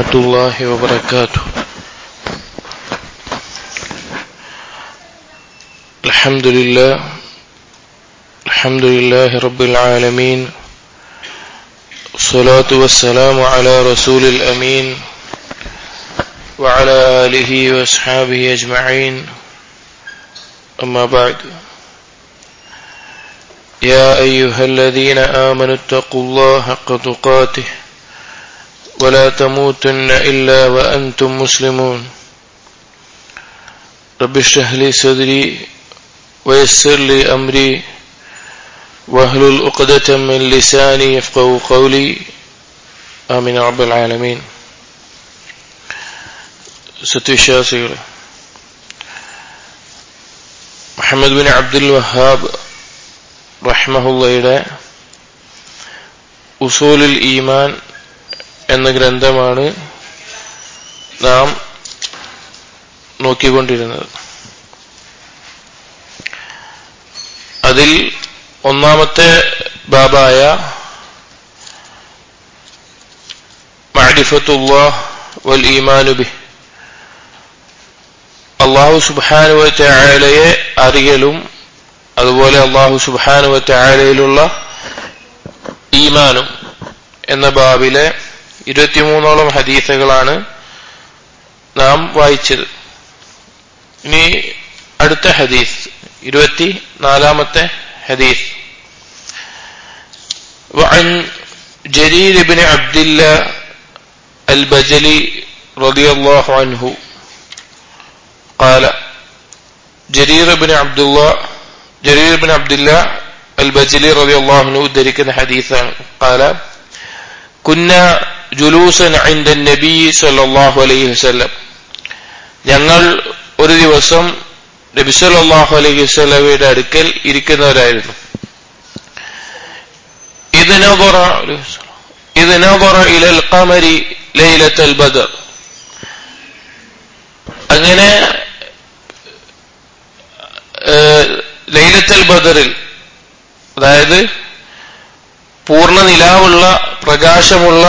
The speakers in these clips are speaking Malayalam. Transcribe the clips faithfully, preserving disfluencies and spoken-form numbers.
ورحمة الله وبركاته. الحمد لله الحمد لله رب العالمين، الصلاة والسلام على رسول الأمين وعلى آله وأصحابه أجمعين، أما بعد. يا أيها الذين آمنوا اتقوا الله حق تقاته ولا تموتن إلا وأنتم مسلمون. رب اشرح لي صدري ويسر لي أمري واحلل عقدة من لساني يفقهوا قولي، آمين رب العالمين. സത്യവിശ്വാസികളെ, മുഹമ്മദ് ബിൻ അബ്ദുൽ വഹാബ് റഹ്മഹുള്ളയുടെ ഉസൂലുൽ ഈമാൻ എന്ന ഗ്രന്ഥമാണ് നാം നോക്കിക്കൊണ്ടിരുന്നത്. അതിൽ ഒന്നാമത്തെ ബാബായ മഅരിഫത്തുല്ലാഹ് വൽ ഈമാനു ബിഹി, അല്ലാഹു സുബ്ഹാനഹു വ തആലയെ അറിയലും അതുപോലെ അല്ലാഹു സുബ്ഹാനഹു വ തആലയിലുള്ള ഈമാനും എന്ന ബാബിലെ ഇരുപത്തിമൂന്നോളം ഹദീസുകളാണ് നാം വായിച്ചത്. ഇനി അടുത്ത ഹദീസ്, ഇരുപത്തി നാലാമത്തെ ഹദീസ്. وعن جرير بن عبد الله البجلي رضي الله عنه قال جرير بن عبد الله جرير بن عبد الله البجلي رضي الله عنه ذكر حديثا قال كنا جلوسا عند النبي صلى الله عليه وسلم, ഞങ്ങൾ ഒരു ദിവസം നബി സല്ലല്ലാഹു അലൈഹി വസല്ലമയുടെ അടുക്കൽ ഇരിക്കുന്നവരായിരുന്നു. ഇദ് നദറ ഇദ് നദറ ഇലൽ ഖമരി ലൈലത്തുൽ ബദർ, അങ്ങനെ ലൈലത്തുൽ ബദറിൽ, അതായത് പൂർണ്ണ നിലാവുള്ള പ്രകാശമുള്ള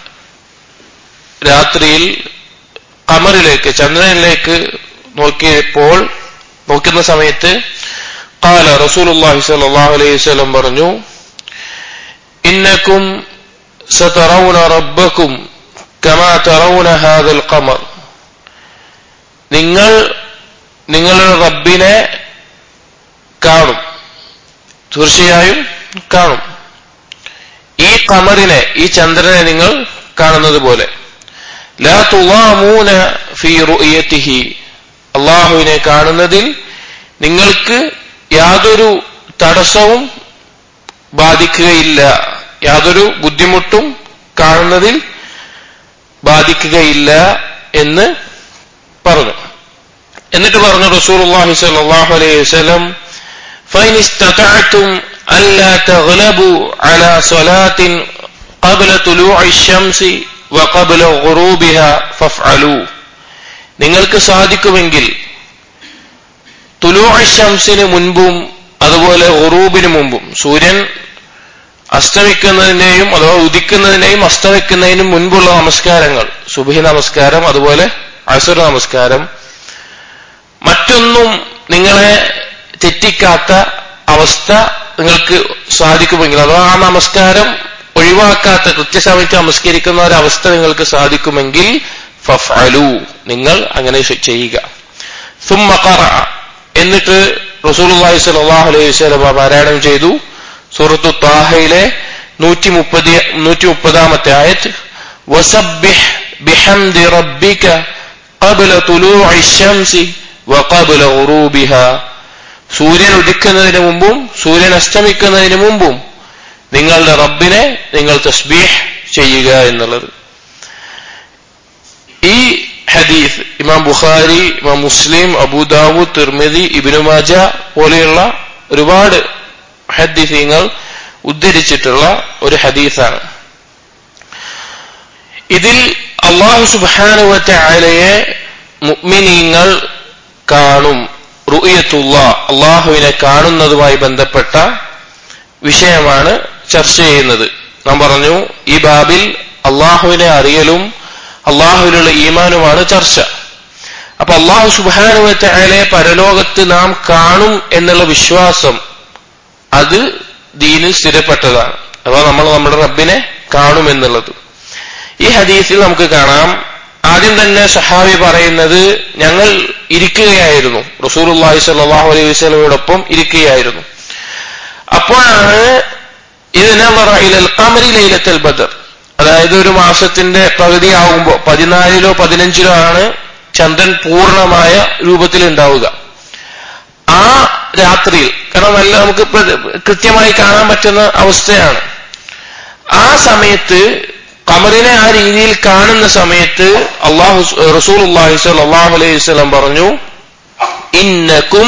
രാത്രിയിൽ ഖമറിലേക്ക്, ചന്ദ്രനിലേക്ക് നോക്കിയപ്പോൾ നോക്കുന്ന സമയത്ത് ഖാല റസൂലുള്ളാഹി സ്വല്ലല്ലാഹു അലൈഹി വസല്ലം പറഞ്ഞു, ഇന്നകും സതറൗന റബ്ബകും കമാ തറൗന ഹാദൽ ഖമർ, നിങ്ങൾ നിങ്ങളുടെ റബ്ബിനെ കാണും, തീർച്ചയായും കാണും, ഈ ഖമറിനെ, ഈ ചന്ദ്രനെ നിങ്ങൾ കാണുന്നത് പോലെ. ലാ തുളാമൂന ഫീ റുഅയതിഹി, അല്ലാഹുവിനെ കാണുന്നതിൽ നിങ്ങൾക്ക് യാതൊരു തടസ്സവും ബാധിക്കുകയില്ല, യാതൊരു ബുദ്ധിമുട്ടും കാണുന്നതിൽ ബാധിക്കുകയില്ല എന്ന് പറഞ്ഞു. എന്നിട്ട് പറഞ്ഞു റസൂലുള്ളാഹി സ്വല്ലല്ലാഹു അലൈഹി വസല്ലം, ഫൈൻ ഇസ്തതഅതും അല്ലാ തഗ്ലബു അലാ സ്വലാത്തിൻ ഖബ്ല തുലൂഇ ശംസി വഖബ്ല ഗുറൂബിഹാ ഫഫ്അലൂ, നിങ്ങൾക്ക് സാധിക്കുമെങ്കിൽ തുലൂഇ ശംസിന് മുൻപും അതുപോലെ ഗുറൂബിന് മുമ്പും, സൂര്യൻ അസ്തമിക്കുന്നതിനെയും അഥവാ ഉദിക്കുന്നതിനെയും അസ്തമിക്കുന്നതിനും മുൻപുള്ള നമസ്കാരങ്ങൾ, സുബ്ഹി നമസ്കാരം അതുപോലെ അസ്ർ നമസ്കാരം, മറ്റൊന്നും നിങ്ങളെ തെറ്റിക്കാത്ത അവസ്ഥ നിങ്ങൾക്ക് സാധിക്കുമെങ്കിൽ, അഥവാ ആ നമസ്കാരം ഒഴിവാക്കാത്ത, കൃത്യസമയത്ത് നമസ്കരിക്കുന്ന ഒരവസ്ഥ നിങ്ങൾക്ക് സാധിക്കുമെങ്കിൽ ഫഫ്അലൂ, നിങ്ങൾ അങ്ങനെ ചെയ്യുക. സുമ്മ ഖറഅ, എന്നിട്ട് റസൂലുള്ളാഹി സ്വല്ലല്ലാഹു അലൈഹി വസല്ലം പാരായണം ചെയ്തു സൂറത്തു ത്വാഹയിലെ നൂറ്റി മുപ്പത് നൂറ്റി മുപ്പതാമത്തെ ആയത്ത്, വസബ്ബിഹ് ബിഹംദി റബ്ബിക ഖബ്ല തുലൂഇ ശംസി വഖബ്ല ഗുറൂബിഹാ, സൂര്യൻ ഉദിക്കുന്നതിന് മുമ്പും സൂര്യൻ അസ്തമിക്കുന്നതിന് മുമ്പും നിങ്ങളുടെ റബ്ബിനെ നിങ്ങൾ തസ്ബീഹ് ചെയ്യുക എന്നുള്ളത്. ഈ ഹദീസ് ഇമാം ബുഖാരി, ഇമാം മുസ്ലിം, അബൂ ദാവൂദ്, തിർമിദി, ഇബ്നു മാജ പോലെയുള്ള ഒരുപാട് ഹദീസുകൾ ഉദ്ധരിച്ചിട്ടുള്ള ഒരു ഹദീസാണ്. ഇതിൽ അല്ലാഹു സുബ്ഹാനഹു വ തആലയെ മുഅ്മിനീങ്ങൾ കാണും, റുഅയത്തുല്ലാഹ്, അല്ലാഹുവിനെ കാണുന്നതുമായി ബന്ധപ്പെട്ട വിഷയമാണ് ചർച്ച ചെയ്യുന്നത്. നാം പറഞ്ഞു, ഈ ബാബിൽ അള്ളാഹുവിനെ അറിയലും അള്ളാഹുവിലുള്ള ഈമാനുമാണ് ചർച്ച. അപ്പൊ അള്ളാഹു സുബ്ഹാനഹു വ തആലയെ പരലോകത്ത് നാം കാണും എന്നുള്ള വിശ്വാസം അത് ദീനിൽ സ്ഥിരപ്പെട്ടതാണ്. അഥവാ നമ്മൾ നമ്മുടെ റബ്ബിനെ കാണുമെന്നുള്ളത്. ഈ ഹദീസിൽ നമുക്ക് കാണാം, ആദ്യം തന്നെ സഹാബി പറയുന്നത് ഞങ്ങൾ ഇരിക്കുകയായിരുന്നു, റസൂലുള്ളാഹി സ്വല്ലല്ലാഹു അലൈഹി വസല്ലമയോടൊപ്പം ഇരിക്കുകയായിരുന്നു. അപ്പോഴാണ് ഇതിനെ ഇലൽ ഖമരി ലൈലത്തുൽ ബദർ, അതായത് ഒരു മാസത്തിന്റെ പകുതിയാകുമ്പോൾ പതിനാലിലോ പതിനഞ്ചിലോ ആണ് ചന്ദ്രൻ പൂർണ്ണമായ രൂപത്തിൽ ഉണ്ടാവുക. ആ രാത്രിയിൽ, കാരണം നല്ല നമുക്ക് കൃത്യമായി കാണാൻ പറ്റുന്ന അവസ്ഥയാണ്, ആ സമയത്ത് ഖമറിനെ ആ രീതിയിൽ കാണുന്ന സമയത്ത് അല്ലാഹു റസൂലുള്ളാഹി സ്വല്ലല്ലാഹു അലൈഹി വസല്ലം പറഞ്ഞു, ഇന്നകും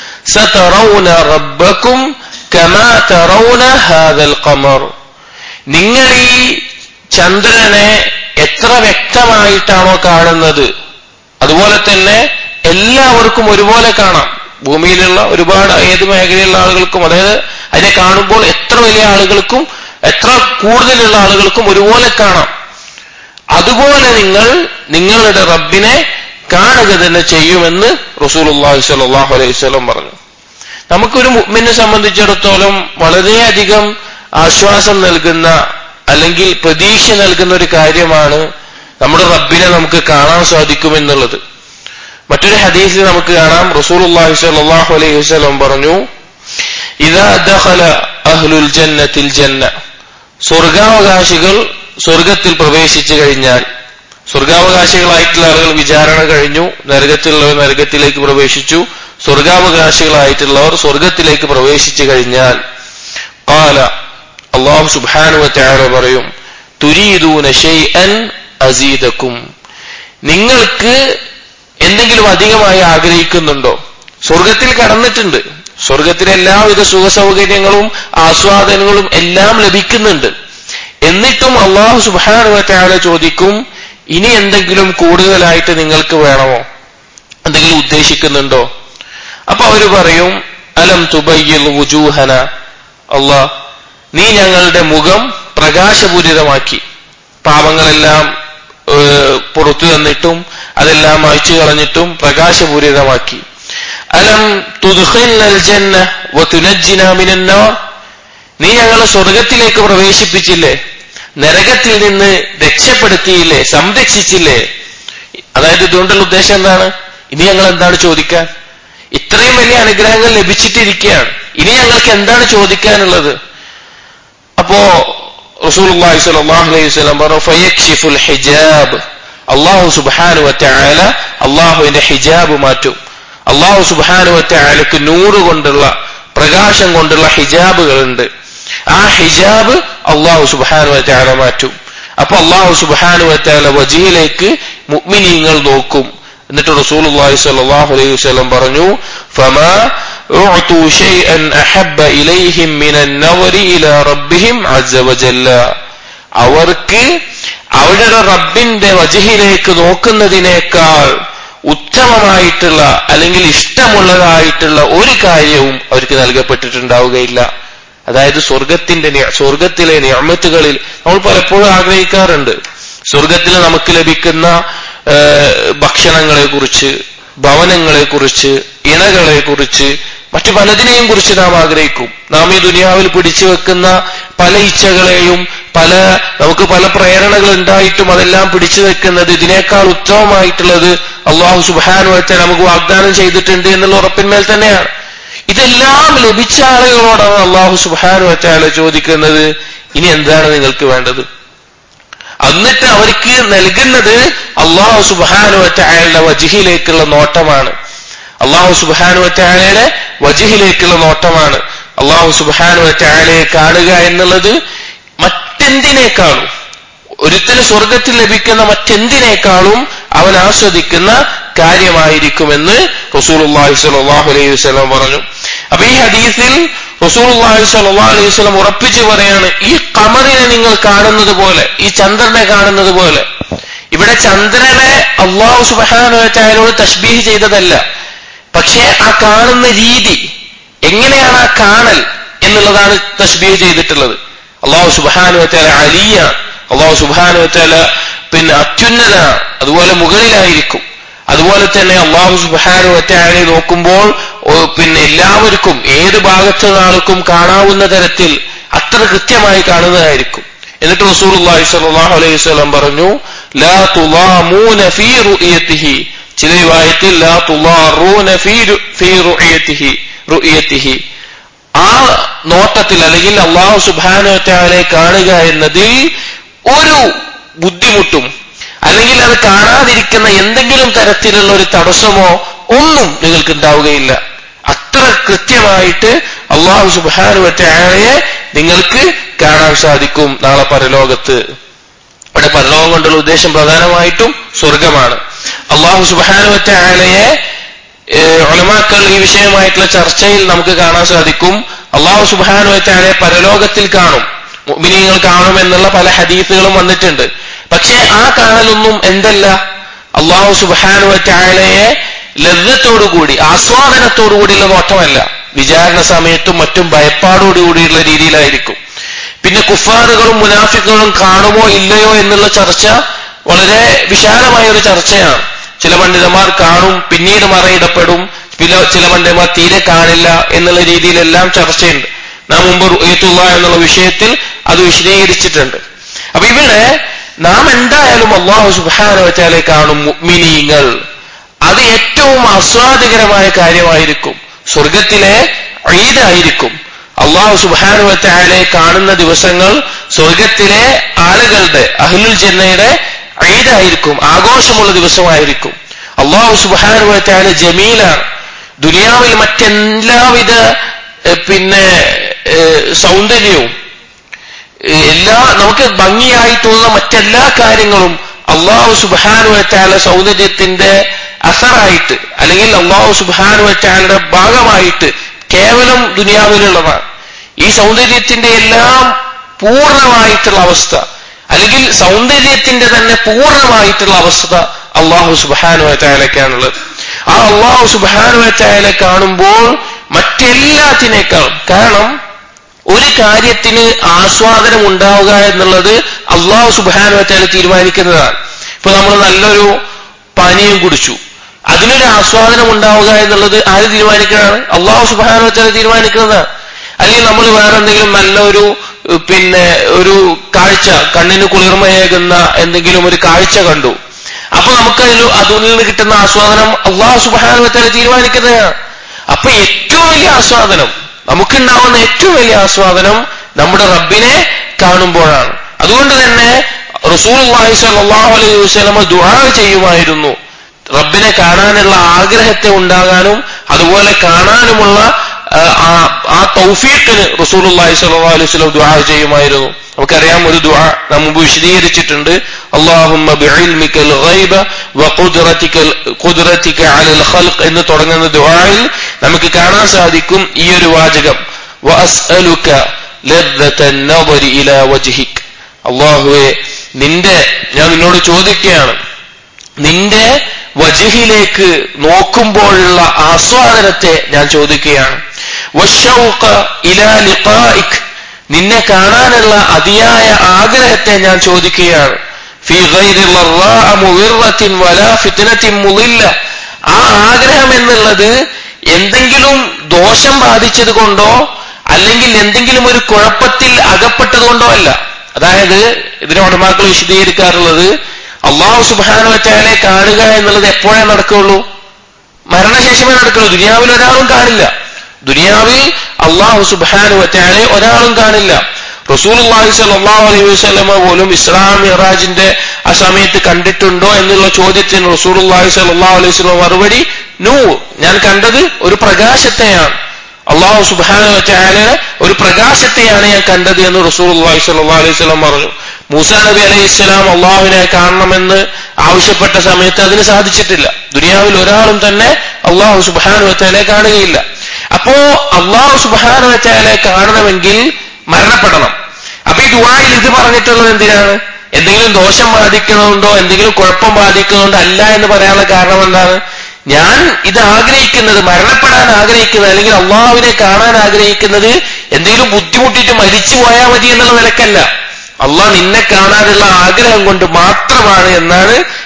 സതറൗന റബ്ബകും കമാ തറൗന ഹാദൽ ഖമർ. നിങ്ങൾ ഈ ചന്ദ്രനെ എത്ര വ്യക്തമായിട്ടാണോ കാണുന്നത് അതുപോലെ തന്നെ എല്ലാവർക്കും ഒരുപോലെ കാണാം. ഭൂമിയിലുള്ള ഒരുപാട് ഏത് മേഖലയിലുള്ള ആളുകൾക്കും, അതായത് അതിനെ കാണുമ്പോൾ എത്ര വലിയ ആളുകൾക്കും എത്ര കൂടുതലുള്ള ആളുകൾക്കും ഒരുപോലെ കാണാം. അതുപോലെ നിങ്ങൾ നിങ്ങളുടെ റബ്ബിനെ കാണുക തന്നെ ചെയ്യുമെന്ന് റസൂലുള്ളാഹി സ്വല്ലല്ലാഹു അലൈഹി വസല്ലം പറഞ്ഞു. നമുക്കൊരു മുഅ്മിനെ സംബന്ധിച്ചിടത്തോളം വളരെയധികം ആശ്വാസം നൽകുന്ന അല്ലെങ്കിൽ പ്രതീക്ഷ നൽകുന്ന ഒരു കാര്യമാണ് നമ്മുടെ റബ്ബിനെ നമുക്ക് കാണാൻ സാധിക്കുമെന്നുള്ളത്. മറ്റൊരു ഹദീസിൽ നമുക്ക് കാണാം, റസൂലുള്ളാഹി സ്വല്ലല്ലാഹു അലൈഹി വസല്ലം പറഞ്ഞു, ഇദാ ദഖല അഹ്ലുൽ ജന്നത്തിൽ ജന്ന, സ്വർഗാവകാശികൾ സ്വർഗത്തിൽ പ്രവേശിച്ചു കഴിഞ്ഞാൽ, സ്വർഗാവകാശികളായിട്ടുള്ള ആളുകൾ വിചാരണ കഴിഞ്ഞു, നരകത്തിലുള്ളവർ നരകത്തിലേക്ക് പ്രവേശിച്ചു, സ്വർഗാവകാശികളായിട്ടുള്ളവർ സ്വർഗത്തിലേക്ക് പ്രവേശിച്ചു കഴിഞ്ഞാൽ, ഖാല, അല്ലാഹു സുബ്ഹാനഹു വ തആല പറയും, തുരീദൂന ശൈഅൻ അസീദകും, നിങ്ങൾക്ക് എന്തെങ്കിലും അധികമായി ആഗ്രഹിക്കുന്നുണ്ടോ? സ്വർഗത്തിൽ കടന്നിട്ടുണ്ട്, സ്വർഗത്തിലെ എല്ലാവിധ സുഖ സൗകര്യങ്ങളും ആസ്വാദനങ്ങളും എല്ലാം ലഭിക്കുന്നുണ്ട്. എന്നിട്ടും അല്ലാഹു സുബ്ഹാനഹു വ തആല ചോദിക്കും, ഇനി എന്തെങ്കിലും കൂടുതലായിട്ട് നിങ്ങൾക്ക് വേണമോ, എന്തെങ്കിലും ഉദ്ദേശിക്കുന്നുണ്ടോ? അപ്പൊ അവര് പറയും, അലം തുബയ്യിൽ വുജൂഹന, അല്ലാഹ് നീ ഞങ്ങളുടെ മുഖം പ്രകാശപൂരിതമാക്കി, പാപങ്ങളെല്ലാം പുറത്തു തന്നിട്ടും അതെല്ലാം മായ്ച്ചു കളഞ്ഞിട്ടും പ്രകാശപൂരിതമാക്കി. അലം തുദ്ഖിൽനൽ ജന്ന വതുനജ്ജിനാ മിനൻ നാർ, നീ ഞങ്ങളെ സ്വർഗത്തിലേക്ക് പ്രവേശിപ്പിച്ചില്ലേ, നരകത്തിൽ നിന്ന് രക്ഷപ്പെടുത്തിയില്ലേ, സംരക്ഷിച്ചില്ലേ. അതായത് ഇതുകൊണ്ടുള്ള ഉദ്ദേശം എന്താണ്? ഇനി ഞങ്ങൾ എന്താണ് ചോദിക്കാൻ? ഇത്രയും വലിയ അനുഗ്രഹങ്ങൾ ലഭിച്ചിട്ടിരിക്കുകയാണ്, ഇനി ഞങ്ങൾക്ക് എന്താണ് ചോദിക്കാനുള്ളത്? അപ്പോ റസൂലുള്ളാഹി സ്വല്ലല്ലാഹു അലൈഹി വസല്ലം പറഞ്ഞു, ഫയക്ഷിഫുൽ ഹിജാബ്, അല്ലാഹു സുബ്ഹാനഹു വ തആല അല്ലാഹുവിന്റെ ഹിജാബ് മാറ്റും. അല്ലാഹു സുബ്ഹാനഹു വ തആലക്ക് നൂറ് കൊണ്ടുള്ള പ്രകാശം കൊണ്ടുള്ള ഹിജാബുകളുണ്ട്. ആ ഹിജാബ് അല്ലാഹു സുബ്ഹാനഹു വ തആല മാറ്റും. അപ്പൊ അല്ലാഹു സുബ്ഹാനഹു വ തആല വജ്ഹിലേക്ക് മുഅ്മിനീങ്ങൾ നോക്കും. എന്നിട്ട് റസൂലുള്ളാഹി സ്വല്ലല്ലാഹു അലൈഹി വസല്ലം പറഞ്ഞു, ഫമാ ഉഅതു ശൈഅൻ അഹബ്ബ ഇലൈഹിം മിനൻ നവരി ഇലാ റബ്ബിഹിം അസ്സ വജല്ല, അവർക്ക് അവരുടെ റബ്ബിന്റെ വജ്ഹിലേക്ക് നോക്കുന്നതിനേക്കാൾ ഉത്തമമായിട്ടുള്ള അല്ലെങ്കിൽ ഇഷ്ടമുള്ളതായിട്ടുള്ള ഒരു കാര്യവും അവർക്ക് നൽകപ്പെട്ടിട്ടുണ്ടാവുകയില്ല. അതായത് സ്വർഗത്തിന്റെ സ്വർഗത്തിലെ നിഅമത്തുകളിൽ നമ്മൾ പലപ്പോഴും ആഗ്രഹിക്കാറുണ്ട്, സ്വർഗത്തിൽ നമുക്ക് ലഭിക്കുന്ന ഭക്ഷണങ്ങളെ കുറിച്ച്, ഭവനങ്ങളെ കുറിച്ച്, ഇണകളെ കുറിച്ച്, മറ്റു പലതിനെയും കുറിച്ച് നാം ആഗ്രഹിക്കും. നാം ഈ ദുനിയാവിൽ പിടിച്ചു വെക്കുന്ന പല ഇച്ഛകളെയും പല നമുക്ക് പല പ്രേരണകൾ ഉണ്ടായിട്ടും അതെല്ലാം പിടിച്ചു വെക്കുന്നത് ഇതിനേക്കാൾ ഉത്തമമായിട്ടുള്ളത് അല്ലാഹു സുബ്ഹാനഹു വ തആല നമുക്ക് വാഗ്ദാനം ചെയ്തിട്ടുണ്ട് എന്നുള്ള ഉറപ്പിന്മേൽ തന്നെയാണ്. ഇതെല്ലാം ലഭിച്ച ആളുകളോടാണ് അല്ലാഹു സുബ്ഹാനഹു വ തആല ചോദിക്കുന്നത്, ഇനി എന്താണ് നിങ്ങൾക്ക് വേണ്ടത്? എന്നിട്ട് അവർക്ക് നൽകുന്നത് അല്ലാഹു സുബ്ഹാനഹു വ തആലയുടെ വജ്ഹിലേക്കുള്ള നോട്ടമാണ്. അല്ലാഹു സുബ്ഹാനഹു വ തആലയുടെ വജ്ഹിലേക്കുള്ള നോട്ടമാണ്. അല്ലാഹു സുബ്ഹാനഹു വ തആലയെ കാണുക എന്നുള്ളത് മറ്റെന്തിനേക്കാളും, ഒരുത്തന് സ്വർഗത്തിൽ ലഭിക്കുന്ന മറ്റെന്തിനേക്കാളും അവൻ ആസ്വദിക്കുന്ന കാര്യമായിരിക്കുമെന്ന് റസൂലുള്ളാഹി സ്വല്ലല്ലാഹു അലൈഹി വസല്ലം പറഞ്ഞു. അപ്പൊ ഈ ഹദീസിൽ റസൂലുള്ളാഹി സ്വല്ലല്ലാഹു അലൈഹി വസല്ലം ഉറപ്പിച്ചു പറയാണ്, ഈ ഖമറിനെ നിങ്ങൾ കാണുന്നത് പോലെ, ഈ ചന്ദ്രനെ കാണുന്നത് പോലെ. ഇവിടെ ചന്ദ്രനെ അല്ലാഹു സുബ്ഹാനഹു വ തആലയോട് തശ്ബീഹ് ചെയ്തതല്ല, പക്ഷേ ആ കാണുന്ന രീതി, എങ്ങനെയാണ് ആ കാണൽ എന്നുള്ളതാണ് തശ്ബീഹ് ചെയ്തിട്ടുള്ളത്. അല്ലാഹു സുബ്ഹാനഹു വ തആല അലിയ, അല്ലാഹു സുബ്ഹാനഹു വ തആല പിന്നെ അത്യുന്നത, അതുപോലെ മുകളിലായിരിക്കും. അതുപോലെ തന്നെ അല്ലാഹു സുബ്ഹാനഹു വ തആല നോക്കുമ്പോൾ പിന്നെ എല്ലാവർക്കും ഏത് ഭാഗത്തു നിന്നാൾക്കും കാണാവുന്ന തരത്തിൽ അത്ര കൃത്യമായി കാണുന്നതായിരിക്കും. എന്നിട്ട് റസൂലുള്ളാഹി സ്വല്ലല്ലാഹു അലൈഹി വസല്ലം പറഞ്ഞു, ലാ തുളാമൂന ഫീ റുഅയതിഹി, ചില റിവായത്തിൽ ലാ തുളാറൂന ഫീ ഫീ റുഅയതിഹി റുഅയതിഹി, ആ നോട്ടത്തിൽ അല്ലെങ്കിൽ അല്ലാഹു സുബ്ഹാനഹു വ തആലയെ കാണുക എന്നതിൽ ഒരു ബുദ്ധിമുട്ടും അല്ലെങ്കിൽ അത് കാണാതിരിക്കുന്ന എന്തെങ്കിലും തരത്തിലുള്ള ഒരു തടസ്സമോ ഒന്നും നിങ്ങൾക്ക് ഉണ്ടാവുകയില്ല. അത്ര കൃത്യമായിട്ട് അല്ലാഹു സുബ്ഹാനഹു വ തആലയെ നിങ്ങൾക്ക് കാണാൻ സാധിക്കും നാളെ പരലോകത്ത്. ഇവിടെ പരലോകം കൊണ്ടുള്ള ഉദ്ദേശം പ്രധാനമായിട്ടും സ്വർഗമാണ്. അല്ലാഹു സുബ്ഹാനഹു വ തആലയെ ഉലമാക്കൾ ഈ വിഷയമായിട്ടുള്ള ചർച്ചയിൽ നമുക്ക് കാണാൻ സാധിക്കും. അല്ലാഹു സുബ്ഹാനഹു വ തആലയെ പരലോകത്തിൽ കാണും, മുഅ്മിനീങ്ങൾ കാണും എന്നുള്ള പല ഹദീസുകളും വന്നിട്ടുണ്ട്. പക്ഷേ ആ കാണലൊന്നും എന്തല്ല, അല്ലാഹു സുബ്ഹാനഹു വ തആലയെ ലദ്ദത്തോടുകൂടി ആസ്വാദനത്തോടുകൂടിയുള്ള നോട്ടമല്ല, വിചാരണ സമയത്തും മറ്റും ഭയപ്പാടോടുകൂടിയുള്ള രീതിയിലായിരിക്കും. പിന്നെ കുഫാറുകളും മുനാഫിക്കുകളും കാണുമോ ഇല്ലയോ എന്നുള്ള ചർച്ച വളരെ വിശാലമായ ഒരു ചർച്ചയാണ്. ചില പണ്ഡിതന്മാർ കാണും, പിന്നീട് മറയിടപ്പെടും, പിന്നെ ചില പണ്ഡിതന്മാർ തീരെ കാണില്ല എന്നുള്ള രീതിയിലെല്ലാം ചർച്ചയുണ്ട്. നാം മുമ്പ് റുഅയത്തുല്ലാഹ് എന്നുള്ള വിഷയത്തിൽ അത് വിശദീകരിച്ചിട്ടുണ്ട്. അപ്പൊ ഇവിടെ നാം എന്തായാലും അല്ലാഹു സുബ്ഹാനഹു വ തആലയെ കാണും മുഅ്മിനീങ്ങൾ. അത് ഏറ്റവും ആസ്വാദികരമായ കാര്യമായിരിക്കും, സ്വർഗത്തിലെ ഈദായിരിക്കും. അല്ലാഹു സുബ്ഹാനഹു വ തആലയെ കാണുന്ന ദിവസങ്ങൾ സ്വർഗത്തിലെ ആളുകളുടെ അഹ്ലുൽ ജന്നയുടെ ഈദായിരിക്കും, ആഘോഷമുള്ള ദിവസമായിരിക്കും. അല്ലാഹു സുബ്ഹാനഹു വ തആല ജമീലാണ്. ദുനിയാവിൽ മറ്റെല്ലാവിധ പിന്നെ സൗന്ദര്യവും എല്ലാ നമുക്ക് ഭംഗിയായി തോന്നുന്ന മറ്റെല്ലാ കാര്യങ്ങളും അല്ലാഹു സുബ്ഹാനഹു വ തആല സൗന്ദര്യത്തിന്റെ അസറായിട്ട് അല്ലെങ്കിൽ അല്ലാഹു സുബ്ഹാനഹു വ തആലയുടെ ഭാഗമായിട്ട് കേവലം ദുനിയാവിലുള്ളതാണ്. ഈ സൗന്ദര്യത്തിന്റെ എല്ലാം പൂർണ്ണമായിട്ടുള്ള അവസ്ഥ അല്ലെങ്കിൽ സൗന്ദര്യത്തിന്റെ തന്നെ പൂർണ്ണമായിട്ടുള്ള അവസ്ഥ അല്ലാഹു സുബ്ഹാനഹു വ തആലയ്ക്കാണുള്ളത്. ആ അല്ലാഹു സുബ്ഹാനഹു വ തആല കാണുമ്പോൾ മറ്റെല്ലാത്തിനേക്കാളും, കാരണം ഒരു കാര്യത്തിന് ആസ്വാദനം ഉണ്ടാവുക എന്നുള്ളത് അല്ലാഹു സുബ്ഹാനഹു വ തആല തീരുമാനിക്കുന്നതാണ്. ഇപ്പൊ നമ്മൾ നല്ലൊരു പാനീയം കുടിച്ചു, അതിനൊരു ആസ്വാദനം ഉണ്ടാവുക എന്നുള്ളത് ആര് തീരുമാനിക്കുന്നതാണ്? അല്ലാഹു സുബ്ഹാനഹു വ തആല തീരുമാനിക്കുന്നതാണ്. അല്ലെങ്കിൽ നമ്മൾ വേറെ എന്തെങ്കിലും നല്ലൊരു പിന്നെ ഒരു കാഴ്ച, കണ്ണിന് കുളിർമയേകുന്ന എന്തെങ്കിലും ഒരു കാഴ്ച കണ്ടു, അപ്പൊ നമുക്കതിൽ അതിൽ നിന്ന് കിട്ടുന്ന ആസ്വാദനം അല്ലാഹു സുബ്ഹാനഹു വ തആല തീരുമാനിക്കുന്നതാണ്. അപ്പൊ ഏറ്റവും വലിയ ആസ്വാദനം, നമുക്കുണ്ടാവുന്ന ഏറ്റവും വലിയ ആസ്വാദനം നമ്മുടെ റബ്ബിനെ കാണുമ്പോഴാണ്. അതുകൊണ്ട് തന്നെ റസൂലുള്ളാഹി സ്വല്ലല്ലാഹു അലൈഹി വസല്ലം ദുആ ചെയ്യുമായിരുന്നു, റബ്ബിനെ കാണാനുള്ള ആഗ്രഹത്തെ ഉണ്ടാകാനും അതുപോലെ കാണാനുമുള്ള ആ തൗഫീഖിന് റസൂലുള്ളാഹി സ്വല്ലല്ലാഹു അലൈഹി വസല്ലം ദുആ ചെയ്യുമായിരുന്നു. നമുക്കറിയാം, ഒരു ദുആ നാം മുമ്പ് വിശദീകരിച്ചിട്ടുണ്ട്. അല്ലാഹുമ്മ ബിഇൽമിക്കൽ ഗൈബ വഖുദ്റതിക ഖുദ്റതിക അലൽ ഖൽഖ് എന്ന് തുടങ്ങുന്ന ദുആയിൽ നമുക്ക് കാണാൻ സാധിക്കും ഈ ഒരു വാചകം, വഅസ്അലുക ലദ്ദതൻ നദരി ഇലാ വജ്ഹിക്. അല്ലാഹുവേ, നിന്റെ ഞാൻ നിന്നോട് ചോദിക്കുകയാണ്, നിന്റെ വജ്ഹിലേക്ക് നോക്കുമ്പോഴുള്ള ആസ്വാദനത്തെ ഞാൻ ചോദിക്കുകയാണ്. വശൗഖ ഇലാ ലിഖാഇക്, നിന്നെ കാണാനുള്ള അതിയായ ആഗ്രഹത്തെ ഞാൻ ചോദിക്കുകയാണ്. ഫീ ഗൈരി ളറാഅ മുവിറത്തിൻ വലാ ഫിത്നത്തിൻ മുളില്ല, ആ ആഗ്രഹം എന്നുള്ളത് എന്തെങ്കിലും ദോഷം ബാധിച്ചത് കൊണ്ടോ അല്ലെങ്കിൽ എന്തെങ്കിലും ഒരു കുഴപ്പത്തിൽ അകപ്പെട്ടത് കൊണ്ടോ അല്ല. അതായത് ഇതിനെ ഉലമാക്കൾ വിശദീകരിക്കാറുള്ളത്, അല്ലാഹു സുബ്ഹാനഹു വ തആലയെ കാണുക എന്നുള്ളത് എപ്പോഴേ നടക്കുകയുള്ളൂ? മരണശേഷമേ നടക്കുള്ളൂ. ദുനിയാവിൽ ഒരാളും കാണില്ല. ദുനിയാവിൽ അല്ലാഹു സുബ്ഹാനഹു വ തആലയെ ഒരാളും കാണില്ല. റസൂലുള്ളാഹി സ്വല്ലല്ലാഹു അലൈഹി വസല്ലമ പോലും ഇസ്രാ മിഅ്റാജിന്റെ ആ സമയത്ത് കണ്ടിട്ടുണ്ടോ എന്നുള്ള ചോദ്യത്തിന് റസൂലുള്ളാഹി സ്വല്ലല്ലാഹു അലൈഹി വസല്ലം മറുപടി, നൂ, ഞാൻ കണ്ടത് ഒരു പ്രകാശത്തെയാണ്, അല്ലാഹു സുബ്ഹാനഹു വ തആല ഒരു പ്രകാശത്തെയാണ് ഞാൻ കണ്ടത് എന്ന് റസൂലുള്ളാഹി സ്വല്ലല്ലാഹു അലൈഹി വസല്ലം പറഞ്ഞു. മൂസാ നബി അലൈഹിസ്സലാം അല്ലാഹുവിനെ കാണണമെന്ന് ആവശ്യപ്പെട്ട സമയത്ത് അതിന് സാധിച്ചിട്ടില്ല. ദുനിയാവിൽ ഒരാളും തന്നെ അല്ലാഹു സുബ്ഹാനഹു വ തആലയെ കാണുകയില്ല. അപ്പോ അല്ലാഹു സുബ്ഹാനഹു വ തആലയെ കാണണമെങ്കിൽ മരണപ്പെടണം. അപ്പൊ ഈ ദുആയിൽ ഇത് പറഞ്ഞിട്ടുള്ളത് എന്തിനാണ്? എന്തെങ്കിലും ദോഷം ബാധിക്കുന്നതുകൊണ്ടോ എന്തെങ്കിലും കുഴപ്പം ബാധിക്കുന്നതുകൊണ്ടോ അല്ല എന്ന് പറയാനുള്ള കാരണം എന്താണ്? ഞാൻ ഇത് ആഗ്രഹിക്കുന്നത്, മരണപ്പെടാൻ ആഗ്രഹിക്കുന്നത് അല്ലെങ്കിൽ അള്ളാഹുവിനെ കാണാൻ ആഗ്രഹിക്കുന്നത് എന്തെങ്കിലും ബുദ്ധിമുട്ടിട്ട് മരിച്ചു പോയാൽ മതി എന്നുള്ള നിലക്കല്ല, അള്ളാഹ് നിന്നെ കാണാനുള്ള ആഗ്രഹം കൊണ്ട് മാത്രമാണ് എന്നാണ്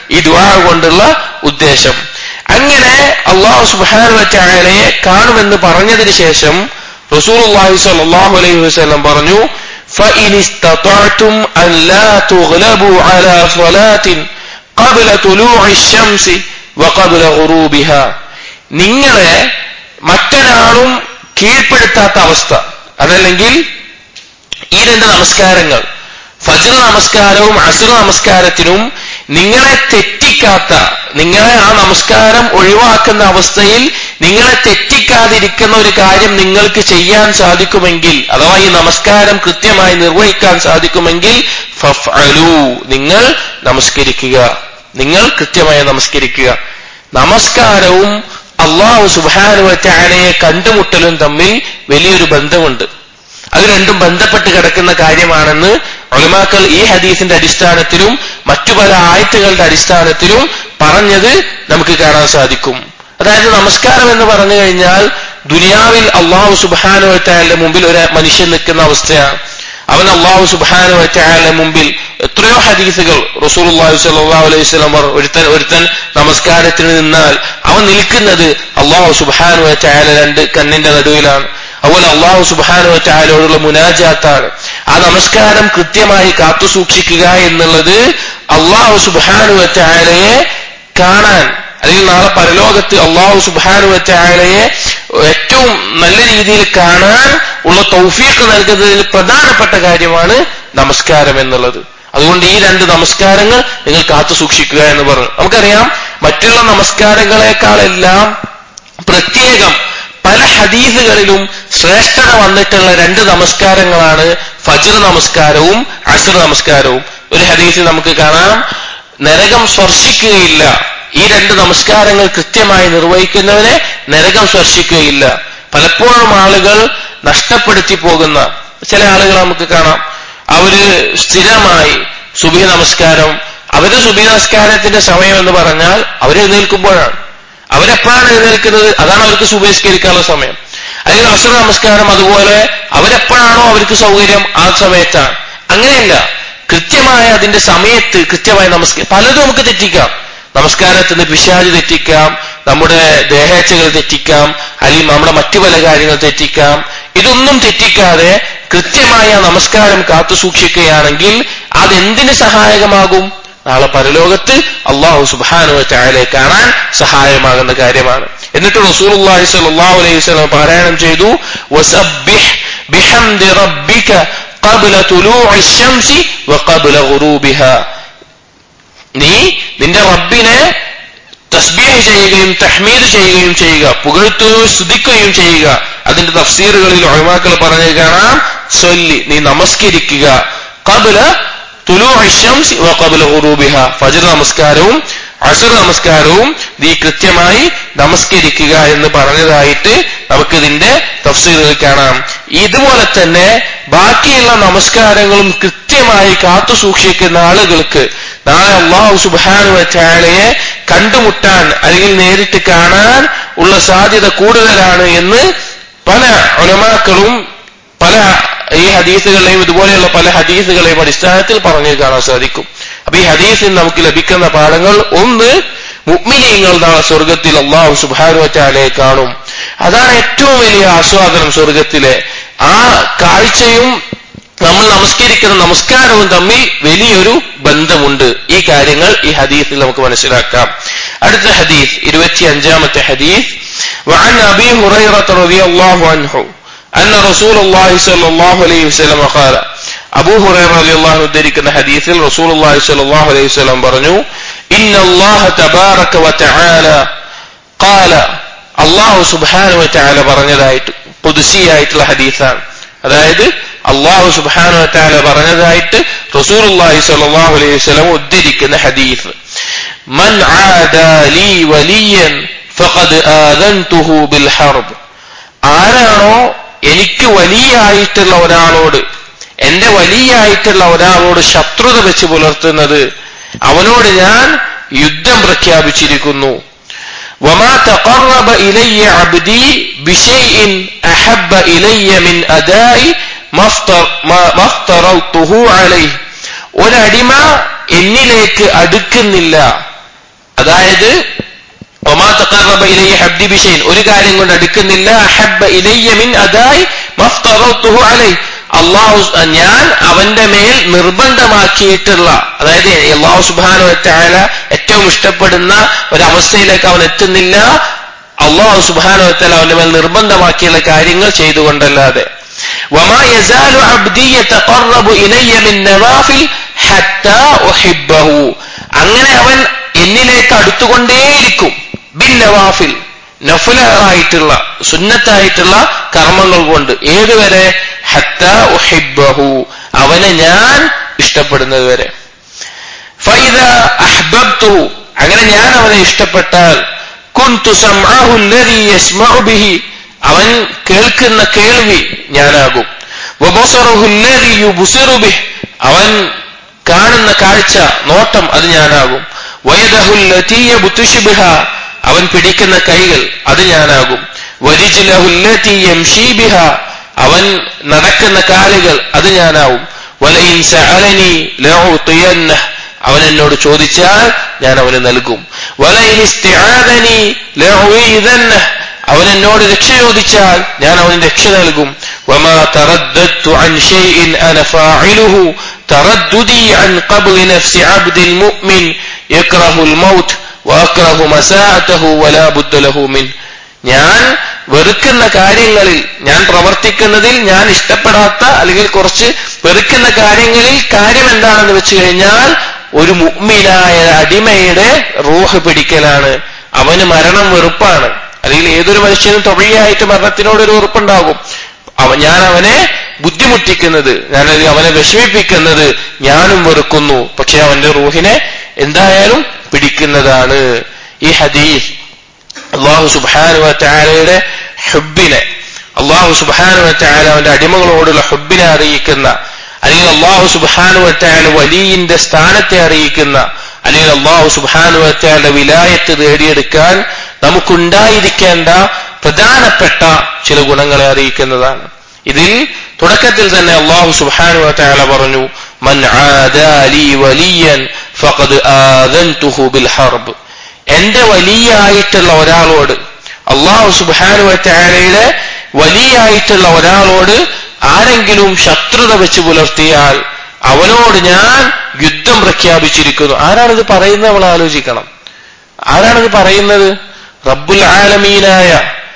ഈ ദുആ കൊണ്ടുള്ള ഉദ്ദേശം. അങ്ങനെ അല്ലാഹു സുബ്ഹാനഹു വ തആലയെ കാണുമെന്ന് പറഞ്ഞതിന് ശേഷം റസൂലുള്ളാഹി സ്വല്ലല്ലാഹു അലൈഹി വസല്ലം പറഞ്ഞു, فإن استطعتم أن لا تغلبوا على صلاة قبل طلوع الشمس وقبل غروبها. നിങ്ങളെ മറ്റൊരാളും കീഴ്പ്പെടുത്താത്ത അവസ്ഥ, അതല്ലെങ്കിൽ ഈ രണ്ട് നമസ്കാരങ്ങൾ ഫജ്ർ നമസ്കാരവും അസ്ർ നമസ്കാരത്തിനും നിങ്ങളെ തെറ്റിക്കാത്ത, നിങ്ങളെ ആ നമസ്കാരം ഒഴിവാക്കുന്ന അവസ്ഥയിൽ നിങ്ങളെ തെറ്റിക്കാതിരിക്കുന്ന ഒരു കാര്യം നിങ്ങൾക്ക് ചെയ്യാൻ സാധിക്കുമെങ്കിൽ, അഥവാ ഈ നമസ്കാരം കൃത്യമായി നിർവഹിക്കാൻ സാധിക്കുമെങ്കിൽ ഫഫ്അലൂ, നിങ്ങൾ നമസ്കരിക്കുക, നിങ്ങൾ കൃത്യമായി നമസ്കരിക്കുക. നമസ്കാരവും അല്ലാഹു സുബ്ഹാനഹു വ തആലയെ കണ്ടുമുട്ടലും തമ്മിൽ വലിയൊരു ബന്ധമുണ്ട്. അത് രണ്ടും ബന്ധപ്പെട്ട് കിടക്കുന്ന കാര്യമാണെന്ന് ഉലമാക്കൾ ഈ ഹദീസിന്റെ അടിസ്ഥാനത്തിലും മറ്റു പല ആയത്തുകളുടെ അടിസ്ഥാനത്തിലും പറഞ്ഞത് നമുക്ക് കാണാൻ സാധിക്കും. അതായത് നമസ്കാരം എന്ന് പറഞ്ഞു കഴിഞ്ഞാൽ ദുനിയാവിൽ അല്ലാഹു സുബ്ഹാനഹു വ തആലയുടെ മുമ്പിൽ ഒരു മനുഷ്യൻ നിൽക്കുന്ന അവസ്ഥയാണ്. അവൻ അല്ലാഹു സുബ്ഹാനഹു വ തആലയുടെ മുമ്പിൽ എത്രയോ ഹദീസുകൾ റസൂലുള്ളാഹി സ്വല്ലല്ലാഹു അലൈഹി വസല്ലം ഒരുത്തൻ ഒരുത്തൻ നമസ്കാരത്തിന് നിന്നാൽ അവൻ നിൽക്കുന്നത് അല്ലാഹു സുബ്ഹാനഹു വ തആല രണ്ട് കണ്ണിന്റെ നടുവിലാണ്. അതുപോലെ അല്ലാഹു സുബ്ഹാനഹു വ തആലയോടുള്ള മുനാജാത്താണ്. ആ നമസ്കാരം കൃത്യമായി കാത്തു സൂക്ഷിക്കുക എന്നുള്ളത് അല്ലാഹു സുബ്ഹാനഹു വ തആലയെ കാണാൻ, അല്ലെങ്കിൽ നാളെ പരലോകത്ത് അല്ലാഹു സുബ്ഹാനഹു വ തആലയെ ഏറ്റവും നല്ല രീതിയിൽ കാണാൻ ഉള്ള തൗഫീഖ് നൽകുന്നതിൽ പ്രധാനപ്പെട്ട കാര്യമാണ് നമസ്കാരം എന്നുള്ളത്. അതുകൊണ്ട് ഈ രണ്ട് നമസ്കാരങ്ങൾ നിങ്ങൾ കാത്തു സൂക്ഷിക്കുക എന്ന് പറഞ്ഞു. നമുക്കറിയാം മറ്റുള്ള നമസ്കാരങ്ങളെക്കാളെല്ലാം പ്രത്യേകം പല ഹദീസുകളിലും ശ്രേഷ്ഠത വന്നിട്ടുള്ള രണ്ട് നമസ്കാരങ്ങളാണ് ഫജ്ർ നമസ്കാരവും അസ്ർ നമസ്കാരവും. ഒരു ഹദീസിൽ നമുക്ക് കാണാം, നരകം സ്പർശിക്കുകയില്ല, ഈ രണ്ട് നമസ്കാരങ്ങൾ കൃത്യമായി നിർവഹിക്കുന്നവനെ നരകം സ്പർശിക്കുകയില്ല. പലപ്പോഴും ആളുകൾ നഷ്ടപ്പെടുത്തി പോകുന്ന ചില ആളുകൾ നമുക്ക് കാണാം, അവര് സ്ഥിരമായി സുബഹി നമസ്കാരം, അവര് സുബഹി നമസ്കാരത്തിന്റെ സമയം എന്ന് പറഞ്ഞാൽ അവരെഴുന്നേൽക്കുമ്പോഴാണ്. അവരെപ്പോഴാണ് എഴുന്നേൽക്കുന്നത്, അതാണ് അവർക്ക് സുബഹിസ്കരിക്കാനുള്ള സമയം. അല്ലെങ്കിൽ അസ്ർ നമസ്കാരം അതുപോലെ അവരെപ്പോഴാണോ അവർക്ക് സൗകര്യം ആ സമയത്താണ്. അങ്ങനെയല്ല, കൃത്യമായ അതിന്റെ സമയത്ത് കൃത്യമായി നമസ്കാരം. പലതും നമുക്ക് തെറ്റിക്കാം, നമസ്കാരത്തിന് പിശാച് തെറ്റിക്കാം, നമ്മുടെ ദേഹേച്ഛകൾ തെറ്റിക്കാം, അല്ലെങ്കിൽ നമ്മുടെ മറ്റു പല കാര്യങ്ങൾ തെറ്റിക്കാം. ഇതൊന്നും തെറ്റിക്കാതെ കൃത്യമായ നമസ്കാരം കാത്തു സൂക്ഷിക്കുകയാണെങ്കിൽ അതെന്തിന് സഹായകമാകും? നാളെ പരലോകത്ത് അല്ലാഹു സുബ്ഹാനഹു വ തആലയെ കാണാൻ സഹായമാകുന്ന കാര്യമാണ്. എന്നിട്ട് റസൂലുള്ളാഹി സ്വല്ലല്ലാഹു അലൈഹി വസല്ലം പാരായണം ചെയ്തു, വസബ്ബിഹ് ബിഹംദി റബ്ബിക ഖബ്ല തുലൂഇ ശംസി വഖബ്ല ഗുറൂബിഹാ. നീ നിന്റെ റബ്ബിനെ തസ്ബീഹ് ചെയ്യുകയും തഹ്മീദ് ചെയ്യുകയും ചെയ്യുക, പുകഴ്ത്തുകയും സ്തുതിക്കുകയും ചെയ്യുക. അതിന്റെ തഫ്സീറുകളിൽ ഉലമാക്കൾ പറഞ്ഞു കാണാം, സല്ലി, നീ നമസ്കരിക്കുക, ഖബ്ല തുലൂഇ ശംസി വഖബ്ല ഗുറൂബിഹാ, ഫജ്ർ നമസ്കാരവും അസ്ർ നമസ്കാരവും നീ കൃത്യമായി നമസ്കരിക്കുക എന്ന് പറഞ്ഞതായിട്ട് നമുക്കിതിന്റെ തഫ്സീറുകൾ കാണാം. ഇതുപോലെ തന്നെ ബാക്കിയുള്ള നമസ്കാരങ്ങളും കൃത്യമായി കാത്തു സൂക്ഷിക്കുന്ന ആളുകൾക്ക് നാളെ അല്ലാഹു സുബ്ഹാനഹു വ തആലയെ കണ്ടുമുട്ടാൻ അല്ലെങ്കിൽ നേരിട്ട് കാണാൻ ഉള്ള സാധ്യത കൂടുതലാണ് എന്ന് പല ഉലമാക്കളും പല ഈ ഹദീസുകളെയും ഇതുപോലെയുള്ള പല ഹദീസുകളെയും അടിസ്ഥാനത്തിൽ പറഞ്ഞു കാണാൻ സാധിക്കും. അപ്പൊ ഈ ഹദീസിൽ നമുക്ക് ലഭിക്കുന്ന പാഠങ്ങൾ, ഒന്ന്, മുഅ്മിനീങ്ങൾ നാളെ സ്വർഗത്തിൽ അല്ലാഹു സുബ്ഹാനഹു വ തആലയെ കാണും. അതാണ് ഏറ്റവും വലിയ ആസ്വാദനം സ്വർഗത്തിലെ. ആ കാഴ്ചയും നമ്മൾ നമസ്കരിക്കുന്ന നമസ്കാരവും തമ്മിൽ വലിയൊരു ബന്ധമുണ്ട്. ഈ കാര്യങ്ങൾ ഈ ഹദീസിൽ നമുക്ക് മനസ്സിലാക്കാം. അടുത്ത ഹദീസ്, ഇരുപത്തി അഞ്ചാമത്തെ ഹദീസ്, وعن أبي هريرة رضي الله عنه أن رسول الله صلى الله عليه وسلم قال. അബൂ ഹുറൈറ റളിയല്ലാഹു അൻഹു ഉദ്ധരിക്കുന്ന ഹദീസിൽ റസൂലുള്ളാഹി സ്വല്ലല്ലാഹു അലൈഹി വസല്ലം പറഞ്ഞു, ഇന്ന അല്ലാഹ തബാറക വ തആല ഖാല. അല്ലാഹു സുബ്ഹാനഹു വ തആല പറഞ്ഞതായിട്ട് ഖുദ്സിയായിട്ടുള്ള ഹദീസാണ്. അതായത് അല്ലാഹു സുബ്ഹാനഹു വ തആല പറഞ്ഞതായിട്ട് റസൂലുള്ളാഹി സ്വല്ലല്ലാഹു അലൈഹി വസല്ലം ഉദ്ധരിക്കുന്ന ഹദീസ്, മൻ ആദാ ലീ വലിയൻ ഫഖദ് ആദൻതുഹു ബിൽ ഹർബ്. ആരാണോ എനിക്ക് വലിയായിട്ടുള്ള ഒരാളോട്, എന്റെ വലിയായിട്ടുള്ള ഒരാളോട് ശത്രുത വെച്ച് പുലർത്തുന്നത്, അവനോട് ഞാൻ യുദ്ധം പ്രഖ്യാപിച്ചിരിക്കുന്നു. വമാ തഖറബ ഇലയ്യ അബ്ദി ബിശൈഇൻ അഹബ്ബ ഇലയ്യ മിൻ അദാഇ മഫ്തറതുഹു അലൈഹി. ഒരടിമ എന്നിലേക്ക് അടുക്കുന്നില്ല, അതായത് വമാ തഖറബ ഇലയ്യ ഹബ്ദി ബിശൈൻ, ഒരു കാര്യം കൊണ്ട് അടുക്കുന്നില്ല, അഹബ്ബ ഇലയ്യ മിൻ അദായി മഫ്തറതുഹു അലൈഹി, അള്ളാഹു ഞാൻ അവന്റെ മേൽ നിർബന്ധമാക്കിയിട്ടുള്ള, അതായത് അല്ലാഹു സുബ്ഹാനഹു വ തആല ഏറ്റവും ഇഷ്ടപ്പെടുന്ന ഒരവസ്ഥയിലേക്ക് അവൻ എത്തുന്നില്ല, അല്ലാഹു സുബ്ഹാനഹു വ തആല അവന്റെ മേൽ നിർബന്ധമാക്കിയുള്ള കാര്യങ്ങൾ ചെയ്തുകൊണ്ടല്ലാതെ. വമാ യസാലു അബ്ദി യതഖറബു ഇലയ്യ മിൻ നവാഫിൽ ഹത്താ ഉഹിബ്ബഹു, അങ്ങനെ അവൻ എന്നിലേക്ക് അടുത്തുകൊണ്ടേയിരിക്കും, ബിൻ നവാഫിൽ, നഫ്ലായിട്ടുള്ള സുന്നത്തായിട്ടുള്ള കർമ്മങ്ങൾ കൊണ്ട്, ഏതുവരെ, ഹത്താ ഉഹിബ്ബഹു, അവനെ ഞാൻ ഇഷ്ടപ്പെടുന്നത് വരെ. ഫൈദാ അഹ്ബബ്തുഹു, അങ്ങനെ ഞാൻ അവനെ ഇഷ്ടപ്പെട്ടാൽ, കുന്തു സമഅഹു അല്ലദീ യസ്മഉ ബിഹി, അവൻ കേൾക്കുന്ന കേൾവി ഞാനാകും, വബസറുഹു അല്ലദീ യുബ്സിറു ബിഹി, അവൻ കാണുന്ന കാഴ്ച നോട്ടം അത് ഞാനാകും, വയദഹു അല്ലതീ യബ്തുശു ബിഹാ, അവൻ പിടിക്കുന്ന കൈകൾ അത് ഞാനാകും, വരിജ്ലഹു അല്ലതീ യംശീ ബിഹാ, അവൻ നടക്കുന്ന കാലുകൾ അത് ഞാനാവും, വലഇൻ സഅലനി ലഉതിയന്നഹു, അവൻ എന്നോട് ചോദിച്ചാൽ ഞാൻ അവന് നൽകും, വലഇൻ ഇസ്തിആദനി ലഉഈദന്നഹു, അവൻ എന്നോട് രക്ഷ ചോദിച്ചാൽ ഞാൻ അവന് രക്ഷ നൽകും, വമാ തറദ്ദത്തു അൻ ശൈഇൻ അന ഫാഇലുഹു തറദ്ദുദി അൻ ഖബ്ളി നഫ്സി അബ്ദിൽ മുഅ്മിൻ യക്റഹുൽ മൗത്ത് വഅക്റഹു മസാഅതഹു വലാ ബുദ്ദ ലഹു മിൻ, ഞാൻ വെറുക്കുന്ന കാര്യങ്ങളിൽ, ഞാൻ പ്രവർത്തിക്കുന്നതിൽ ഞാൻ ഇഷ്ടപ്പെടാത്ത അല്ലെങ്കിൽ കുറച്ച് വെറുക്കുന്ന കാര്യങ്ങളിൽ കാര്യം എന്താണെന്ന് വെച്ച് കഴിഞ്ഞാൽ ഒരു മുഅ്മിനായ അടിമയുടെ റൂഹ് പിടിക്കലാണ്. അവന് മരണം വെറുപ്പാണ്, അല്ലെങ്കിൽ ഏതൊരു മനുഷ്യനും തൊഴിയായിട്ട് മരണത്തിനോടൊരു വെറുപ്പുണ്ടാകും. അവ ഞാൻ അവനെ ബുദ്ധിമുട്ടിക്കുന്നത്, ഞാൻ അവനെ വിഷമിപ്പിക്കുന്നത് ഞാനും വെറുക്കുന്നു, പക്ഷെ അവന്റെ റൂഹിനെ എന്തായാലും പിടിക്കുന്നതാണ്. ഈ ഹദീസ് അല്ലാഹു സുബ്ഹാനഹു വ തആലയുടെ ഹുബ്ബിനെ, അല്ലാഹു സുബ്ഹാനഹു വ തആല അവന്റെ അടിമകളോടുള്ള ഹുബ്ബിനെ അറിയിക്കുന്ന, അല്ലെങ്കിൽ അല്ലാഹു സുബ്ഹാനഹു വ തആല വലിയിന്റെ സ്ഥാനത്തെ അറിയിക്കുന്ന, അല്ലെങ്കിൽ അല്ലാഹു സുബ്ഹാനഹു വ തആലയുടെ വിലായത്ത് നേടിയെടുക്കാൻ നമുക്കുണ്ടായിരിക്കേണ്ട പ്രധാനപ്പെട്ട ചില ഗുണങ്ങളെ അറിയിക്കുന്നതാണ്. ഇതിൽ തുടക്കത്തിൽ തന്നെ അല്ലാഹു സുബ്ഹാനഹു വ തആല പറഞ്ഞു, മൻ ആദാ ലീ വലിയൻ ഫഖദ് ആദൻതുഹു ബിൽ ഹർബ്, എന്റെ വലിയായിട്ടുള്ള ഒരാളോട്, അല്ലാഹു സുബ്ഹാനഹു വ തആലയുടെ വലിയായിട്ടുള്ള ഒരാളോട് ആരെങ്കിലും ശത്രുത വെച്ച് പുലർത്തിയാൽ അവനോട് ഞാൻ യുദ്ധം പ്രഖ്യാപിച്ചിരിക്കുന്നു. ആരാണിത് പറയുന്നത്? നമ്മൾ ആലോചിക്കണം. ആരാണിത് പറയുന്നത്? റബ്ബുൽ ആലമീനായ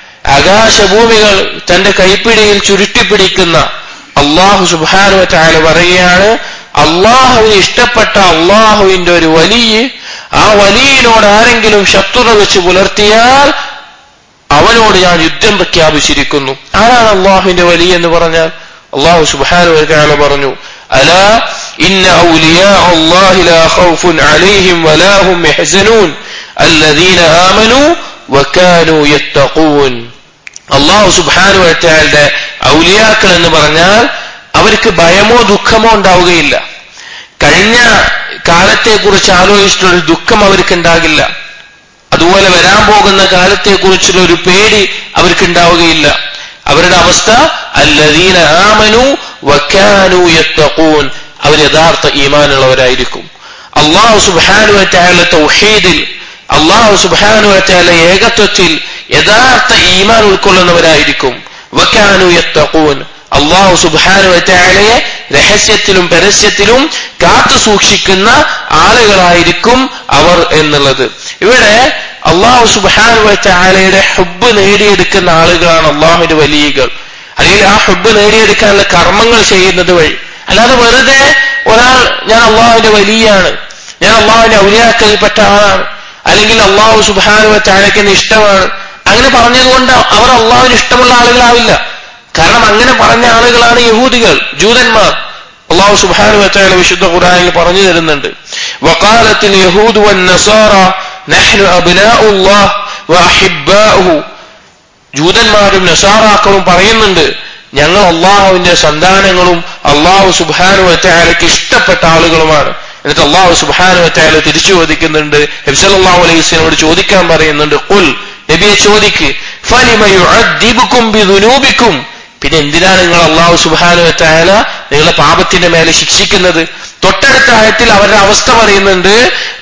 ആകാശഭൂമികൾ തന്റെ കൈപ്പിടിയിൽ ചുരുട്ടിപ്പിടിക്കുന്ന അല്ലാഹു സുബ്ഹാനഹു വ തആല പറയുകയാണ്, അള്ളാഹുവിന് ഇഷ്ടപ്പെട്ട അള്ളാഹുവിന്റെ ഒരു വലിയ, ആ വലിയനോട് ആരെങ്കിലും ശത്രുത വെച്ച് പുലർത്തിയാൽ അവനോട് ഞാൻ യുദ്ധം പ്രഖ്യാപിച്ചിരിക്കുന്നു. ആരാണ് അള്ളാഹുവിന്റെ വലിയ എന്ന് പറഞ്ഞാൽ? അള്ളാഹു സുബ്ഹാനഹു വ തആല പറഞ്ഞു, അലാ ഇന്ന ഔലിയാ അല്ലാഹി ലാ ഖൗഫുൻ അലൈഹിം വലാ ഹും യഹ്സനൂൻ അല്ലദീന ആമനൂ വകാനൂ യത്തഖൂൻ. അള്ളാഹു സുബ്ഹാനഹു വ തആലയുടെ ഔലിയാക്കൾ എന്ന് പറഞ്ഞാൽ അവർക്ക് ഭയമോ ദുഃഖമോ ഉണ്ടാവുകയില്ല. കഴിഞ്ഞ കാലത്തെക്കുറിച്ച് ആലോചിച്ചിട്ടുള്ള ദുഃഖം അവർക്ക് ഉണ്ടാകില്ല. അതുപോലെ വരാൻ പോകുന്ന കാലത്തെക്കുറിച്ചുള്ള ഒരു പേടി അവർക്ക് ഉണ്ടാവുകയില്ല. അവരുടെ അവസ്ഥ അല്ലദീന ആമനു വകാനൂ യത്തഖൂൻ, അവർ യഥാർത്ഥ ഈമാനുള്ളവരായിരിക്കും. അല്ലാഹു സുബ്ഹാനഹു വ തആല തൗഹീദിൽ, അല്ലാഹു സുബ്ഹാനഹു വ തആല ഏകത്വത്തിൽ യഥാർത്ഥ ഈമാൻ ഉൾക്കൊള്ളുന്നവരായിരിക്കും. വകാനൂ യത്തഖൂൻ, അല്ലാഹു സുബ്ഹാനഹു വ തആലയെ രഹസ്യത്തിലും പരസ്യത്തിലും കാത്തു സൂക്ഷിക്കുന്ന ആളുകളായിരിക്കും അവർ എന്നുള്ളത്. ഇവിടെ അല്ലാഹു സുബ്ഹാനഹു വ തആലയുടെ ഹുബ്ബ് നേടിയെടുക്കുന്ന ആളുകളാണ് അല്ലാഹുവിന്റെ വലിയകൾ. അല്ലെങ്കിൽ ആ ഹുബ്ബ് നേടിയെടുക്കാനുള്ള കർമ്മങ്ങൾ ചെയ്യുന്നത് വഴി. അല്ലാതെ വെറുതെ ഒരാൾ ഞാൻ അല്ലാഹുവിന്റെ വലിയാണ്, ഞാൻ അല്ലാഹുവിന്റെ ഔലിയാക്കളിൽപ്പെട്ട ആളാണ്, അല്ലെങ്കിൽ അല്ലാഹു സുബ്ഹാനഹു വ തആലയ്ക്ക് എന്നെ ഇഷ്ടമാണ്, അങ്ങനെ പറഞ്ഞതുകൊണ്ട് അവർ അല്ലാഹുവിന് ഇഷ്ടമുള്ള ആളുകളാവില്ല. കാരണം അങ്ങനെ പറഞ്ഞ ആളുകളാണ് യഹൂദികൾ, ജൂതന്മാർ. അല്ലാഹു സുബ്ഹാനഹു വ തആല വിശുദ്ധ ഖുർആനിൽ പറഞ്ഞു തരുന്നുണ്ട്, വഖാലത്തിൽ യഹൂദു വന്നസാറ നഹ്നു അബ്നാഉല്ലാഹ് വഅഹിബ്ബാഉഹു. ജൂതന്മാരും നസാറാക്കളും പറയുന്നുണ്ട്, ഞങ്ങൾ അല്ലാഹുവിന്റെ സന്താനങ്ങളും അല്ലാഹു സുബ്ഹാനഹു വ തആലയ്ക്ക് ഇഷ്ടപ്പെട്ട ആളുകളുമാണ്. എന്നിട്ട് അല്ലാഹു സുബ്ഹാനഹു വ തആല തിരിച്ചു ചോദിക്കുന്നുണ്ട്, നബി സല്ലല്ലാഹു അലൈഹി വസല്ലമയോട് ചോദിക്കാൻ പറയുന്നുണ്ട്, ഖുൽ, നബിയെ ചോദിക്ക്, ഫലിമ യുഅദ്ദിബുകും ബിദുനൂബികും, പിന്നെ എന്തിനാണ് നിങ്ങൾ അല്ലാഹു സുബ്ഹാനഹു വ തആല നിങ്ങളുടെ പാപത്തിന്റെ മേലെ ശിക്ഷിക്കുന്നത്? തൊട്ടടുത്ത ആയത്തിൽ അവരുടെ അവസ്ഥ പറയുന്നുണ്ട്,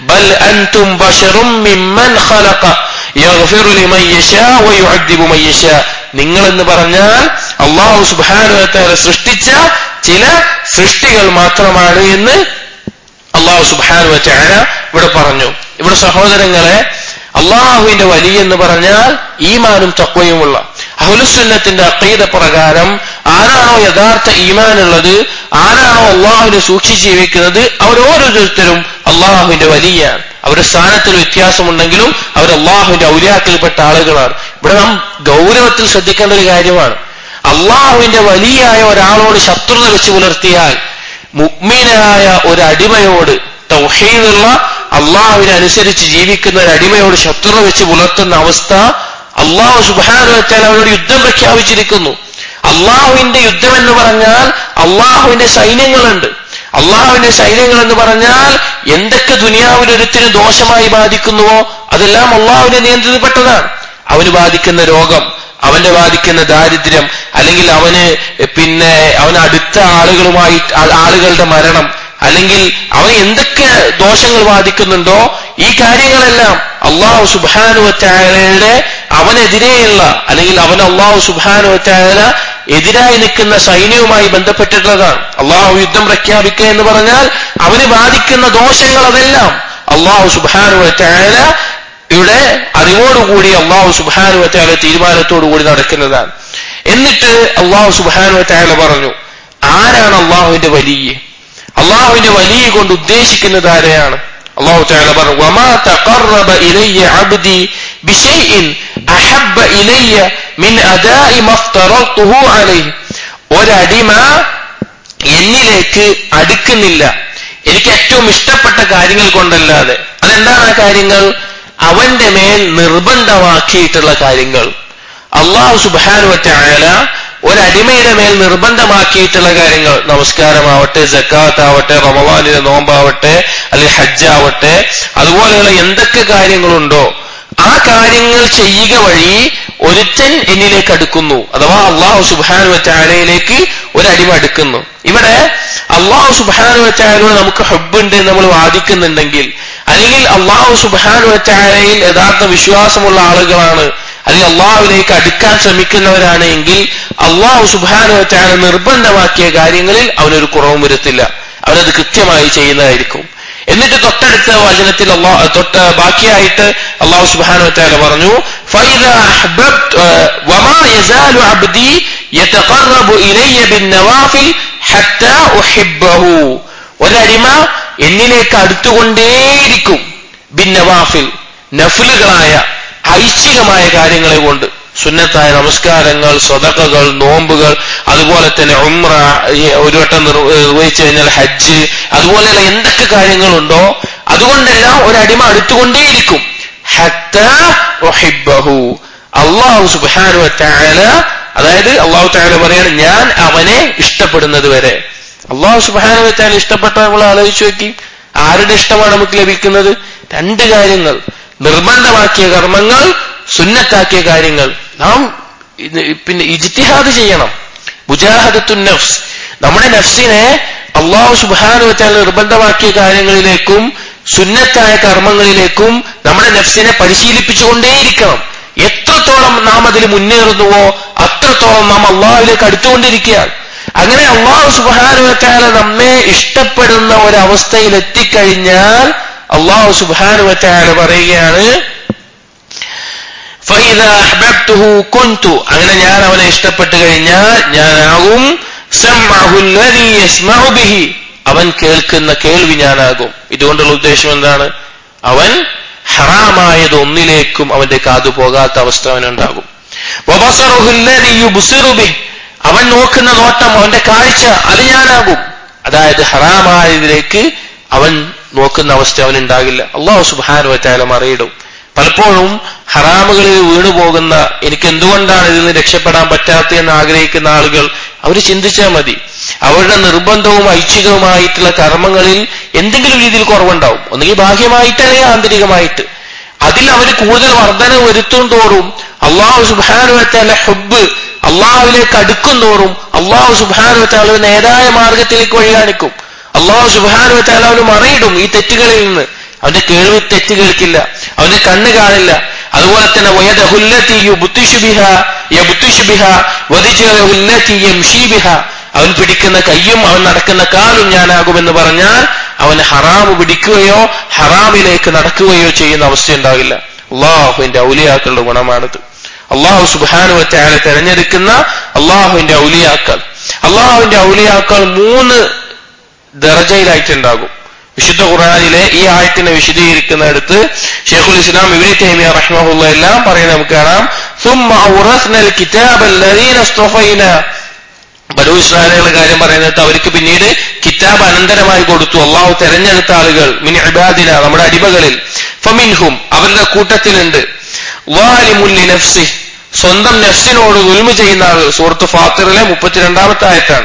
ബൽ അൻതും ബശറും മിമ്മൻ ഖലഖ യഗ്ഫിറു ലിമൻ യശാ വയുഅദ്ദിബു മൻ യശാ. നിങ്ങൾ എന്ന് പറഞ്ഞാൽ അല്ലാഹു സുബ്ഹാനഹു വ തആല സൃഷ്ടിച്ച ചില സൃഷ്ടികൾ മാത്രമാണ് എന്ന് അല്ലാഹു സുബ്ഹാനഹു വ തആല ഇവിടെ പറഞ്ഞു. ഇവിടെ സഹോദരങ്ങളെ, അള്ളാഹുവിന്റെ വലി എന്ന് പറഞ്ഞാൽ ഈമാനും തഖ്വയുമുള്ള അഹ്ലുസുന്നത്തിന്റെ അഖീദ പ്രകാരം ആരാണോ യഥാർത്ഥ ഈമാനുള്ളത്, ആരാണോ അള്ളാഹുവിനെ സൂക്ഷിച്ച് ജീവിക്കുന്നത്, അവരോരോരുത്തരും അള്ളാഹുവിന്റെ വലിയാണ്. അവരുടെ സ്ഥാനത്തിൽ വ്യത്യാസമുണ്ടെങ്കിലും അവർ അള്ളാഹുവിന്റെ ഔലിയാക്കൽപ്പെട്ട ആളുകളാണ്. ഇവിടെ നാം ഗൗരവത്തിൽ ശ്രദ്ധിക്കേണ്ട ഒരു കാര്യമാണ്. അള്ളാഹുവിന്റെ വലിയായ ഒരാളോട് ശത്രുത വെച്ച് പുലർത്തിയാൽ മുഅ്മിനായ ഒരു അടിമയോട്, തൗഹീദുള്ള അള്ളാഹുവിനെ അനുസരിച്ച് ജീവിക്കുന്ന ഒരു അടിമയോട് ശത്രുത വെച്ച് പുലർത്തുന്ന അവസ്ഥ അള്ളാഹു സുബ്ഹാനഹു വ തആല അവരോട് യുദ്ധം പ്രഖ്യാപിച്ചിരിക്കുന്നു. അള്ളാഹുവിന്റെ യുദ്ധം എന്ന് പറഞ്ഞാൽ അള്ളാഹുവിന്റെ സൈന്യങ്ങളുണ്ട്. അള്ളാഹുവിന്റെ സൈന്യങ്ങൾ എന്ന് പറഞ്ഞാൽ എന്തൊക്കെ ദുനിയാവിൽ ഒരുത്തിന് ദോഷമായി ബാധിക്കുന്നുവോ അതെല്ലാം അള്ളാഹുവിന്റെ നിയന്ത്രണത്തിൽപ്പെട്ടതാണ്. അവന് ബാധിക്കുന്ന രോഗം, അവന്റെ ബാധിക്കുന്ന ദാരിദ്ര്യം, അല്ലെങ്കിൽ അവന് പിന്നെ അവന് അടുത്ത ആളുകളുമായി ആളുകളുടെ മരണം, അല്ലെങ്കിൽ അവന് എന്തൊക്കെ ദോഷങ്ങൾ ബാധിക്കുന്നുണ്ടോ ഈ കാര്യങ്ങളെല്ലാം അള്ളാഹു സുബ്ഹാനഹു വ തആലയുടെ അവനെതിരെയുള്ള, അല്ലെങ്കിൽ അവൻ അള്ളാഹു സുബ്ഹാനഹു വ തആല എതിരായി നിൽക്കുന്ന സൈന്യവുമായി ബന്ധപ്പെട്ടിട്ടുള്ളതാണ്. അള്ളാഹു യുദ്ധം പ്രഖ്യാപിക്കുക എന്ന് പറഞ്ഞാൽ അവന് ബാധിക്കുന്ന ദോഷങ്ങൾ അതെല്ലാം അള്ളാഹു സുബ്ഹാനഹു വ തആല ഇവിടെ അറിവോടുകൂടി അള്ളാഹു സുബ്ഹാനഹു വ തആല തീരുമാനത്തോടുകൂടി നടക്കുന്നതാണ്. എന്നിട്ട് അള്ളാഹു സുബ്ഹാനഹു വ തആല പറഞ്ഞു, ആരാണ് അള്ളാഹുവിന്റെ വലിയ? അള്ളാഹുവിന്റെ വലിയ കൊണ്ട് ഉദ്ദേശിക്കുന്നത് ആരെയാണ്? അള്ളാഹു തആല പറഞ്ഞു, വമാ തഖറബ ഇലയ്യ അബ്ദി ബിശൈഇൻ അഹബ്ബ ഇലയ്യ മിൻ അദാഇ മഫ്തറതുഹു അലൈഹി. ഒരടിമ എന്നിലേക്ക് അടുക്കുന്നില്ല എനിക്ക് ഏറ്റവും ഇഷ്ടപ്പെട്ട കാര്യങ്ങൾ കൊണ്ടല്ലാതെ. അതെന്താണ് ആ കാര്യങ്ങൾ? അവന്റെ മേൽ നിർബന്ധമാക്കിയിട്ടുള്ള കാര്യങ്ങൾ. അള്ളാഹു സുബ്ഹാനഹു വ തആല ഒരടിമയുടെ മേൽ നിർബന്ധമാക്കിയിട്ടുള്ള കാര്യങ്ങൾ, നമസ്കാരമാവട്ടെ, സക്കാത്ത് ആവട്ടെ, റമളാനിലെ നോമ്പാവട്ടെ, അല്ലെങ്കിൽ ഹജ്ജാവട്ടെ, അതുപോലെയുള്ള എന്തൊക്കെ കാര്യങ്ങളുണ്ടോ ആ കാര്യങ്ങൾ ചെയ്യുക വഴി ഒരുത്തൻ എന്നിലേക്ക് അടുക്കുന്നു, അഥവാ അള്ളാഹു സുബ്ഹാനഹു വ തആലയിലേക്ക് ഒരടിമ അടുക്കുന്നു. ഇവിടെ അള്ളാഹു സുബ്ഹാനഹു വ തആലയോട് നമുക്ക് ഹബ്ബുണ്ട് നമ്മൾ വാദിക്കുന്നുണ്ടെങ്കിൽ, അല്ലെങ്കിൽ അള്ളാഹു സുബ്ഹാനഹു വ തആലയിൽ യഥാർത്ഥ വിശ്വാസമുള്ള ആളുകളാണ്, അല്ലെങ്കിൽ അള്ളാഹുവിലേക്ക് അടുക്കാൻ ശ്രമിക്കുന്നവരാണ് എങ്കിൽ അള്ളാഹു സുബ്ഹാനഹു വ തആല നിർബന്ധമാക്കിയ കാര്യങ്ങളിൽ അവനൊരു കുറവും വരുത്തില്ല, അവനത് കൃത്യമായി ചെയ്യുന്നതായിരിക്കും. എന്നിട്ട് തൊട്ടടുത്ത വചനത്തിൽ അള്ളാഹു തൊട്ട് ബാക്കിയായിട്ട് അള്ളാഹു സുബ്ഹാനഹു വ തആല പറഞ്ഞു, ഫൈദാ അഹ്ബബ്തു വമാ യസാലു അബ്ദി യതഖറബു ഇലയ്യ ബിന്നവാഫിൽ ഹത്താ ഉഹിബ്ബഹു. ഒരടിമ എന്നിലേക്ക് അടുത്തുകൊണ്ടേയിരിക്കും, ബിന്നവാഫിൽ നഫ്ലുകളായ ഐച്ഛികമായ കാര്യങ്ങളെ കൊണ്ട്, സുന്നത്തായ നമസ്കാരങ്ങൾ, സ്വതക്കകൾ, നോമ്പുകൾ, അതുപോലെ തന്നെ ഉംറ ഒരു വട്ടം നിർവഹിച്ചു കഴിഞ്ഞാൽ ഹജ്ജ്, അതുപോലെയുള്ള എന്തൊക്കെ കാര്യങ്ങളുണ്ടോ അതുകൊണ്ടെല്ലാം ഒരടിമ അടുത്തുകൊണ്ടേയിരിക്കും. ഹത്താ ഉഹിബ്ബഹു. അല്ലാഹു സുബ്ഹാനഹു വ തആല, അതായത് അല്ലാഹു തആല പറയാണ്, ഞാൻ അവനെ ഇഷ്ടപ്പെടുന്നത് വരെ. അല്ലാഹു സുബ്ഹാനഹു വ തആല ഇഷ്ടപ്പെട്ട നമ്മൾ ആലോചിച്ചു നോക്കി, ആരുടെ ഇഷ്ടമാണ് നമുക്ക് ലഭിക്കുന്നത്? രണ്ട് കാര്യങ്ങൾ, നിർബന്ധമാക്കിയ കർമ്മങ്ങൾ, സുന്നത്താക്കിയ കാര്യങ്ങൾ. നാം പിന്നെ ഇജ്തിഹാദ് ചെയ്യണം, മുജാഹദത്തുൻ നഫ്സ്. നമ്മുടെ നഫ്സിനെ അല്ലാഹു സുബ്ഹാനഹു വ തആല നിർബന്ധമാക്കിയ കാര്യങ്ങളിലേക്കും സുന്നത്തായ കർമ്മങ്ങളിലേക്കും നമ്മുടെ നഫ്സിനെ പരിശീലിപ്പിച്ചുകൊണ്ടേയിരിക്കണം. എത്രത്തോളം നാം അതിൽ മുന്നേറുന്നുവോ അത്രത്തോളം നാം അള്ളാഹുവിലേക്ക് അടുത്തുകൊണ്ടിരിക്കുകയാണ്. അങ്ങനെ അല്ലാഹു സുബ്ഹാനഹു വ തആല നമ്മെ ഇഷ്ടപ്പെടുന്ന ഒരവസ്ഥയിൽ എത്തിക്കഴിഞ്ഞാൽ അല്ലാഹു സുബ്ഹാനഹു വ തആല പറയുകയാണ്, ഫൈദാ അഹ്ബബ്തുഹു കുൻതു. അങ്ങനെ ഞാൻ അവനെ ഇഷ്ടപ്പെട്ടു കഴിഞ്ഞാൽ ഞാനാകും സമഅഹു അല്ലദീ യസ്മഉ ബിഹി. അവൻ കേൾക്കുന്ന കേൾവി ഞാനാകും. ഇതുകൊണ്ടുള്ള ഉദ്ദേശം എന്താണ്? അവൻ ഹറാമായത് ഒന്നിലേക്കും അവന്റെ കാതു പോകാത്ത അവസ്ഥ അവനുണ്ടാകും. വബസറുഹു അല്ലദീ യുബ്സിറു ബിഹി. അവൻ നോക്കുന്ന നോട്ടം, അവന്റെ കാഴ്ച, അത് ഞാനാകും. അതായത് ഹറാമായതിലേക്ക് അവൻ നോക്കുന്ന അവസ്ഥ അവനുണ്ടാകില്ല. അല്ലാഹു സുബ്ഹാനഹു വ തആല മറിയിടും. പലപ്പോഴും ഹറാമുകളിൽ വീണുപോകുന്ന, എനിക്ക് എന്തുകൊണ്ടാണ് ഇതിൽ നിന്ന് രക്ഷപ്പെടാൻ പറ്റാത്തതെന്ന് ആഗ്രഹിക്കുന്ന ആളുകൾ അവർ ചിന്തിച്ചാൽ മതി. അവരുടെ നിർബന്ധവും ഐച്ഛികവുമായിട്ടുള്ള കർമ്മങ്ങളിൽ എന്തെങ്കിലും രീതിയിൽ കുറവുണ്ടാവും, ഒന്നുകിൽ ബാഹ്യമായിട്ട് അല്ലെങ്കിൽ ആന്തരികമായിട്ട്. അതിൽ അവർ കൂടുതൽ വർധന വരുത്തും തോറും അല്ലാഹു സുബ്ഹാനഹു വ തആല ഹുബ്ബ്, അള്ളാഹുവിലേക്ക് അടുക്കും തോറും അല്ലാഹു സുബ്ഹാനഹു വ തആല നേരായ മാർഗത്തിലേക്ക് വഴി കാണിക്കും. അല്ലാഹു സുബ്ഹാനഹു വ തആല അവന് മറിയിടും ഈ തെറ്റുകളിൽ നിന്ന്. അവന്റെ കേൾവി തെറ്റ് കേൾക്കില്ല, അവന്റെ കണ്ണ് കാണില്ല. അതുപോലെ തന്നെ വയദഹുല്ലതി യുബ്തിഷു ബിഹാ യബ്തിഷു ബിഹാ വദിജഹുല്ലതി യംശി ബിഹാ, അവൻ പിടിക്കുന്ന കയ്യും അവൻ നടക്കുന്ന കാലും ഞാനാകുമെന്ന് പറഞ്ഞാൽ അവൻ ഹറാമ് പിടിക്കുകയോ ഹറാമിലേക്ക് നടക്കുകയോ ചെയ്യുന്ന അവസ്ഥ ഉണ്ടാകില്ല. അള്ളാഹുവിന്റെ ഔലിയാക്കളുടെ ഗുണമാണിത്. അള്ളാഹു സുബ്ഹാനഹു വ തആല തെരഞ്ഞെടുക്കുന്ന അള്ളാഹുവിന്റെ ഔലിയാക്കൾ, അള്ളാഹുവിന്റെ ഔലിയാക്കൾ മൂന്ന് ദറജയിലായിട്ടുണ്ടാകും. വിശുദ്ധ ഖുർആനിലെ ഈ ആയത്തിനെ വിശദീകരിക്കുന്നിടത്ത് ശൈഖുൽ ഇസ്ലാം ഇബ്നു തൈമിയ റഹിമഹുല്ലാഹ് എല്ലാം പറയുന്നത് നമുക്ക് കാണാം. ثم أورثنا الكتاب الذين اصطفينا, ബനൂ ഇസ്രായേലുകളുടെ കാര്യം പറയുന്നത് അവർക്ക് പിന്നീട് കിതാബ് അനന്തരമായി കൊടുത്തു. അള്ളാഹു തെരഞ്ഞെടുത്ത ആളുകൾ മിൻ ഇബാദിന, നമ്മുടെ അടിമകളിൽ, ഫമിൻഹും അവരുടെ കൂട്ടത്തിലുണ്ട് വാലിമുൻ ലിനഫ്സിഹി, സ്വന്തം നഫ്സിനോട് ദുൽമ ചെയ്യുന്ന ആളുകൾ. സൂറത്ത് ഫാത്തിറിലെ മുപ്പത്തിരണ്ടാമത്തെ ആയത്താണ്.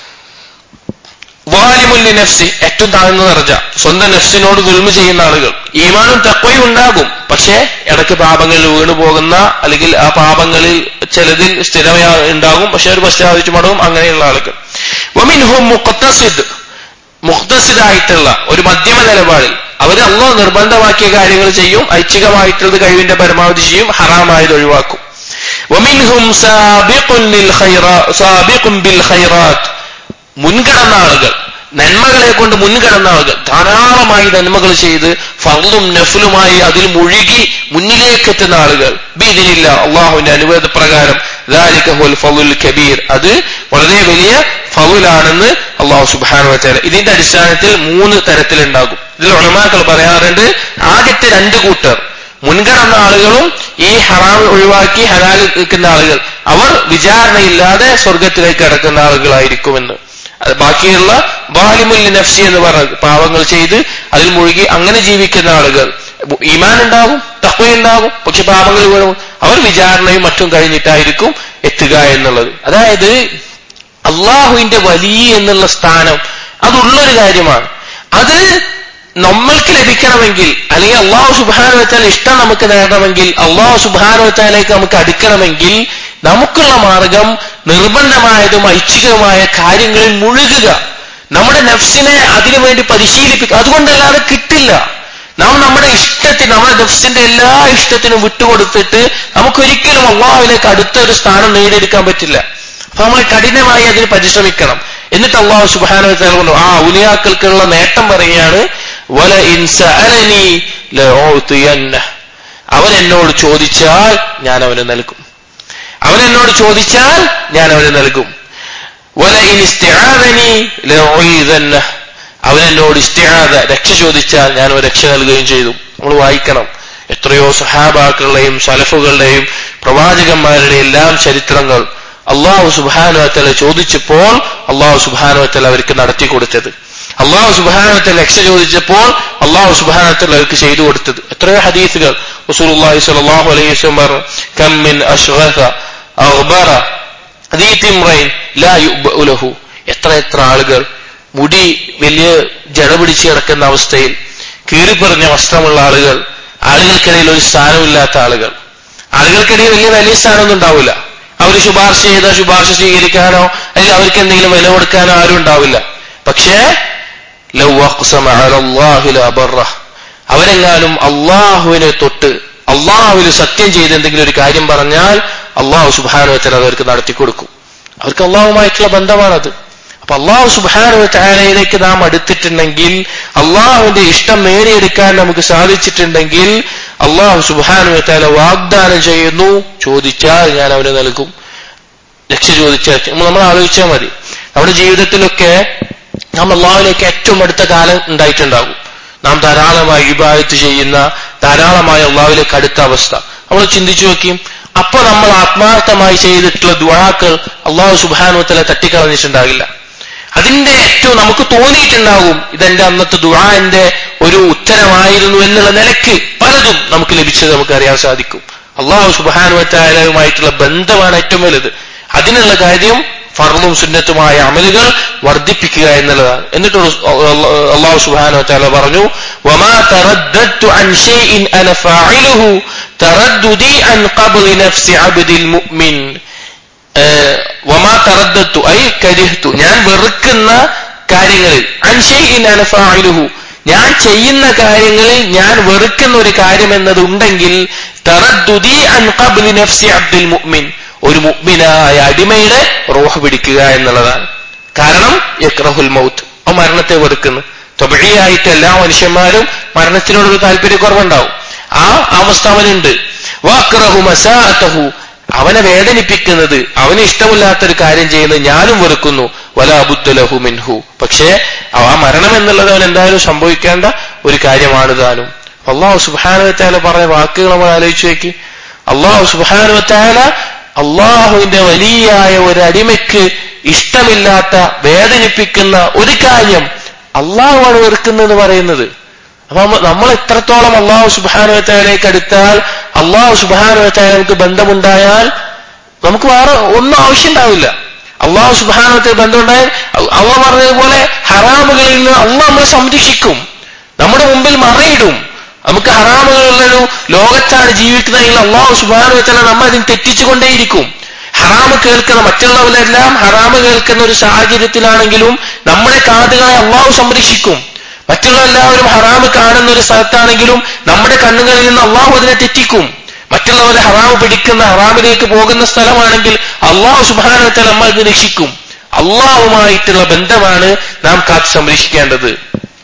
വാലിമുൻ ലിനഫ്സി, ഏറ്റവും താഴ്ന്ന ദർജ, സ്വന്തം നഫ്സിനോട് ദുൽമ ചെയ്യുന്ന ആളുകൾ. ഈമാനും തഖ്വയും ഉണ്ടാകും, പക്ഷേ ഇടയ്ക്ക് പാപങ്ങളിൽ വീണു പോകുന്ന, അല്ലെങ്കിൽ ആ പാപങ്ങളിൽ ചിലതിൽ സ്ഥിരമായി ഉണ്ടാകും, പക്ഷെ ഒരു പശ്ചാത്തപിച്ചു മടവും, അങ്ങനെയുള്ള ആളുകൾ. വമിൻഹും മുഖ്തസിദ്, മുഖ്തസിദായിട്ടുള്ള ഒരു മധ്യമ നിലപാടിൽ, അവർ അല്ലാഹു നിർബന്ധമാക്കിയ കാര്യങ്ങൾ ചെയ്യും, ഐച്ഛികമായിട്ടുള്ളത് കഴിവിന്റെ പരമാവധി ചെയ്യും, ഹറാമായത് ഒഴിവാക്കും. വമിൻഹും സാബിഖുൻ ലിൽ ഖൈറാ സാബിഖുൻ ബിൽ ഖൈറാത്ത്, മുൻകടന്ന ആളുകൾ, നന്മകളെ കൊണ്ട് മുൻകടന്ന ആളുകൾ, ധാരാളമായി നന്മകൾ ചെയ്ത് ഫർളും നഫ്ലുമായി അതിൽ മുഴുകി മുന്നിലേക്ക് എത്തുന്ന ആളുകൾ. ബിഇദ്നില്ല, അള്ളാഹുവിന്റെ അനുവാദപ്രകാരം. ദാലിക ഹുവൽ ഫളുൽ കബീർ, അത് വളരെ വലിയ ഫളുലാണെന്ന് അള്ളാഹു സുബ്ഹാനഹു വ തആല. ഇതിന്റെ അടിസ്ഥാനത്തിൽ മൂന്ന് തരത്തിലുണ്ടാകും. ഇതിൽ ഉലമാക്കൾ പറയാറുണ്ട്, ആദ്യത്തെ രണ്ട് കൂട്ടർ മുൻകടന്ന ആളുകളും ഈ ഹറാം ഒഴിവാക്കി ഹലാൽ നിൽക്കുന്ന ആളുകൾ, അവർ വിചാരണയില്ലാതെ സ്വർഗത്തിലേക്ക് കടക്കുന്ന ആളുകളായിരിക്കുമെന്ന്. ബാക്കിയുള്ള വാലിമുൽ നഫ്സി എന്ന് പറഞ്ഞ പാവങ്ങൾ ചെയ്ത് അതിൽ മുഴുകി അങ്ങനെ ജീവിക്കുന്ന ആളുകൾ, ഈമാൻ ഉണ്ടാകും, തഖ്വ ഉണ്ടാകും, പക്ഷെ പാപങ്ങൾ വീഴും, അവർ വിചാരണയും മറ്റും കഴിഞ്ഞിട്ടായിരിക്കും എത്തുക എന്നുള്ളത്. അതായത് അള്ളാഹുവിന്റെ വലിയ എന്നുള്ള സ്ഥാനം അതുള്ളൊരു കാര്യമാണ്. അത് നമ്മൾക്ക് ലഭിക്കണമെങ്കിൽ, അല്ലെങ്കിൽ അള്ളാഹു സുബ്ഹാനഹു വ തആല ഇഷ്ടം നമുക്ക് നേടണമെങ്കിൽ, അള്ളാഹു സുബ്ഹാനഹു വ തആലയിലേക്ക് നമുക്ക് അടുക്കണമെങ്കിൽ നമുക്കുള്ള മാർഗം നിർബന്ധമായതും ഐച്ഛികവുമായ കാര്യങ്ങളിൽ മുഴുകുക, നമ്മുടെ നഫ്സിനെ അതിനുവേണ്ടി പരിശീലിപ്പിക്കുക. അതുകൊണ്ടല്ലാതെ കിട്ടില്ല. നാം നമ്മുടെ ഇഷ്ടത്തിന്, നമ്മുടെ നഫ്സിന്റെ എല്ലാ ഇഷ്ടത്തിനും വിട്ടുകൊടുത്തിട്ട് നമുക്കൊരിക്കലും അള്ളാഹുവിലേക്ക് അടുത്ത ഒരു സ്ഥാനം നേടിയെടുക്കാൻ പറ്റില്ല. അപ്പൊ നമ്മൾ കഠിനമായി അതിന് പരിശ്രമിക്കണം. എന്നിട്ട് അള്ളാഹു സുബ്ഹാനഹു വ തആല കൊണ്ട് ആ ഔലിയാക്കൾക്കുള്ള നേട്ടം പറയുകയാണ്, വല ഇൻ സഅലനി ലഉതിയന്നഹു, അവൻ എന്നോട് ചോദിച്ചാൽ ഞാൻ അവന് നൽകും, അവൻ എന്നോട് ചോദിച്ചാൽ ഞാൻ അവന് നൽകും. വല ഇൻ ഇസ്തിആദനി ലഉഈദന്നഹു, അവൻ എന്നോട് ഇസ്തിആദ, രക്ഷ ചോദിച്ചാൽ ഞാൻ അവന് രക്ഷ നൽകുകയും ചെയ്തു. നമ്മൾ വായിക്കണം എത്രയോ സഹാബാക്കളുടെയും സലഫുകളുടെയും പ്രവാചകന്മാരുടെയും എല്ലാം ചരിത്രങ്ങൾ. അള്ളാഹു സുബ്ഹാനഹു വ തആല ചോദിച്ചപ്പോൾ അള്ളാഹു സുബ്ഹാനഹു വ തആല അവർക്ക് നടത്തി കൊടുത്തത്, അള്ളാഹു സുബ്ഹാനഹു വ തആല രക്ഷ ചോദിച്ചപ്പോൾ അള്ളാഹു സുബ്ഹാനഹു വ തആല അവർക്ക് ചെയ്തു കൊടുത്തത്. എത്രയോ ഹദീസുകൾ റസൂലുള്ളാഹി സ്വല്ലല്ലാഹു അലൈഹി വസല്ലം പറഞ്ഞു, കം മിൻ അശ്ഗഥ അഗ്ബറ ദീ തിംറൈൻ ലാ യുബഉ ലഹു, എത്ര എത്ര ആളുകൾ മുടി വലിയ ജട പിടിച്ച് കിടക്കുന്ന അവസ്ഥയിൽ, കീറിപ്പറഞ്ഞ വസ്ത്രമുള്ള ആളുകൾ, ആളുകൾക്കിടയിൽ ഒരു സ്ഥാനമില്ലാത്ത ആളുകൾ. ആളുകൾക്കിടയിൽ വലിയ വലിയ സ്ഥാനമൊന്നും ഉണ്ടാവില്ല. അവർ ശുപാർശ ചെയ്ത ശുപാർശ സ്വീകരിക്കാനോ അല്ലെങ്കിൽ അവർക്ക് എന്തെങ്കിലും വില കൊടുക്കാനോ ആരും ഉണ്ടാവില്ല. പക്ഷേ ലൗ അഖ്സമ അലല്ലാഹി ലബറഹ്, അവരെങ്ങാനും അള്ളാഹുവിനെ തൊട്ട് അള്ളാഹുവിൽ സത്യം ചെയ്ത് എന്തെങ്കിലും ഒരു കാര്യം പറഞ്ഞാൽ അള്ളാഹു സുബ്ഹാനഹു വ തആല അവർക്ക് നടത്തി കൊടുക്കും. അവർക്ക് അള്ളാഹുമായിട്ടുള്ള ബന്ധമാണത്. അപ്പൊ അള്ളാഹു സുബ്ഹാനഹു വ തആലയിലേക്ക് നാം അടുത്തിട്ടുണ്ടെങ്കിൽ, അള്ളാഹുവിന്റെ ഇഷ്ടം നേടിയെടുക്കാൻ നമുക്ക് സാധിച്ചിട്ടുണ്ടെങ്കിൽ, അള്ളാഹു സുബ്ഹാനഹു വ തആല വാഗ്ദാനം ചെയ്യുന്നു, ചോദിച്ചാൽ ഞാൻ അവന് നൽകും, രക്ഷ ചോദിച്ചാൽ. നമ്മൾ ആലോചിച്ചാൽ മതി, നമ്മുടെ ജീവിതത്തിലൊക്കെ നാം അള്ളാഹുവിലേക്ക് ഏറ്റവും അടുത്ത കാലം ഉണ്ടായിട്ടുണ്ടാകും. നാം ധാരാളമായി ഇബാദത്ത് ചെയ്യുന്ന, ധാരാളമായി അള്ളാഹുവിലേക്ക് അടുത്ത അവസ്ഥ നമ്മൾ ചിന്തിച്ചു നോക്കിയും, അപ്പൊ നമ്മൾ ആത്മാർത്ഥമായി ചെയ്തിട്ടുള്ള ദുആകൾ അള്ളാഹു സുബ്ഹാനഹു വ തആല തട്ടിക്കളഞ്ഞിട്ടുണ്ടാകില്ല. അതിന്റെ ഏറ്റവും നമുക്ക് തോന്നിയിട്ടുണ്ടാകും ഇതെന്റെ അന്നത്തെ ദുആന്റെ ഒരു ഉത്തരമായിരുന്നു എന്നുള്ള നിലയ്ക്ക് പലതും നമുക്ക് ലഭിച്ചത് നമുക്ക് അറിയാൻ സാധിക്കും. അള്ളാഹു സുബ്ഹാനഹു വ തആലയുമായിട്ടുള്ള ബന്ധമാണ് ഏറ്റവും വലുത്. അതിനുള്ള കാര്യം ഫർളും സുന്നത്തുമായ അമലുകൾ വർദ്ധിപ്പിക്കുക എന്നുള്ളതാണ്. എന്നിട്ട് അള്ളാഹു സുബ്ഹാനഹു വ തആല പറഞ്ഞു, വമാ തറദ്ദത്തു അൻ ഷൈഇൻ അന ഫാഇലുഹു തറദ്ദുദി അൻ ഖബ്ലി നഫ്സി അബ്ദിൽ മുഅ്മിൻ. വമാ തറദ്ദത്തു ഐ കരിഹ്തു, ഞാൻ വെറുക്കുന്ന കാര്യങ്ങളിൽ, അൻ ഷൈഇൻ അന ഫാഇലുഹു, ഞാൻ ചെയ്യുന്ന കാര്യങ്ങളിൽ ഞാൻ വെറുക്കുന്ന ഒരു കാര്യം എന്നതുണ്ടെങ്കിൽ തറദ്ദുദി അൻ ഖബ്ലി നഫ്സി അബ്ദുൽ മുഅ്മിൻ, ഒരു മുഅ്മിനായ അടിമയുടെ റൂഹ് പിടിക്കുക എന്നുള്ളതാണ്. കാരണം യക്റഹുൽ മൗത്ത്, അവൻ മരണത്തെ വെറുക്കുന്നു. ത്വബഈയായിട്ട് എല്ലാ മനുഷ്യന്മാരും മരണത്തിനോടൊരു താല്പര്യക്കുറവുണ്ടാവും. ആ അവസ്ഥ അവനുണ്ട്. വഅക്റഹു മസാഅതഹു, അവനെ വേദനിപ്പിക്കുന്നത്, അവന് ഇഷ്ടമില്ലാത്തൊരു കാര്യം ചെയ്യുന്നത് ഞാനും വെറുക്കുന്നു. വലാ ബുദ്ദ ലഹു മിൻഹു, പക്ഷേ ആ മരണം എന്നുള്ളത് അവൻ എന്തായാലും സംഭവിക്കേണ്ട ഒരു കാര്യമാണ് താനും. അല്ലാഹു സുബ്ഹാനഹു വ തആല പറഞ്ഞ വാക്കുകൾ നമ്മൾ ആലോചിച്ച് നോക്കി. അല്ലാഹു സുബ്ഹാനഹു വ തആല അള്ളാഹുവിന്റെ വലിയായ ഒരു അടിമയ്ക്ക് ഇഷ്ടമില്ലാത്ത വേദനിപ്പിക്കുന്ന ഒരു കാര്യം അള്ളാഹുവാണ് വെറുക്കുന്നതെന്ന് പറയുന്നത്. അപ്പൊ നമ്മൾ എത്രത്തോളം അള്ളാഹു സുബ്ഹാനഹു വ തആലയിലേക്ക് അടുത്താൽ, അള്ളാഹു സുബ്ഹാനഹു വ തആല നമുക്ക് ബന്ധമുണ്ടായാൽ നമുക്ക് വേറെ ഒന്നും ആവശ്യമുണ്ടാവില്ല. അള്ളാഹു സുബ്ഹാനഹു വ തആല ബന്ധമുണ്ടായാൽ അള്ളാഹ് പറഞ്ഞതുപോലെ ഹറാമുകളിൽ നിന്ന് അള്ളാഹ് നമ്മളെ സംരക്ഷിക്കും, നമ്മുടെ മുമ്പിൽ മറയിടും. നമുക്ക് ഹറാമുകളുള്ളൊരു ലോകത്താണ് ജീവിക്കുന്നതെങ്കിൽ അള്ളാഹു സുബ്ഹാനഹു വ തആല നമ്മൾ അതിന് തെറ്റിച്ചുകൊണ്ടേയിരിക്കും. ഹറാമ് കേൾക്കുന്ന മറ്റുള്ളവരെല്ലാം ഹറാമ് കേൾക്കുന്ന ഒരു സാഹചര്യത്തിലാണെങ്കിലും നമ്മുടെ കാതുകളെ അള്ളാഹു സംരക്ഷിക്കും. മറ്റുള്ള എല്ലാവരും ഹറാമ് കാണുന്ന ഒരു സ്ഥലത്താണെങ്കിലും നമ്മുടെ കണ്ണുകളിൽ നിന്ന് അള്ളാഹു അതിനെ തെറ്റിക്കും. മറ്റുള്ളവരെ ഹറാമ് പിടിക്കുന്ന ഹറാമിലേക്ക് പോകുന്ന സ്ഥലമാണെങ്കിൽ അള്ളാഹു സുബ്ഹാനഹു വ തആല നമ്മൾ അതിനെ രക്ഷിക്കും. അള്ളാഹുമായിട്ടുള്ള ബന്ധമാണ് നാം കാത്തു സംരക്ഷിക്കേണ്ടത്.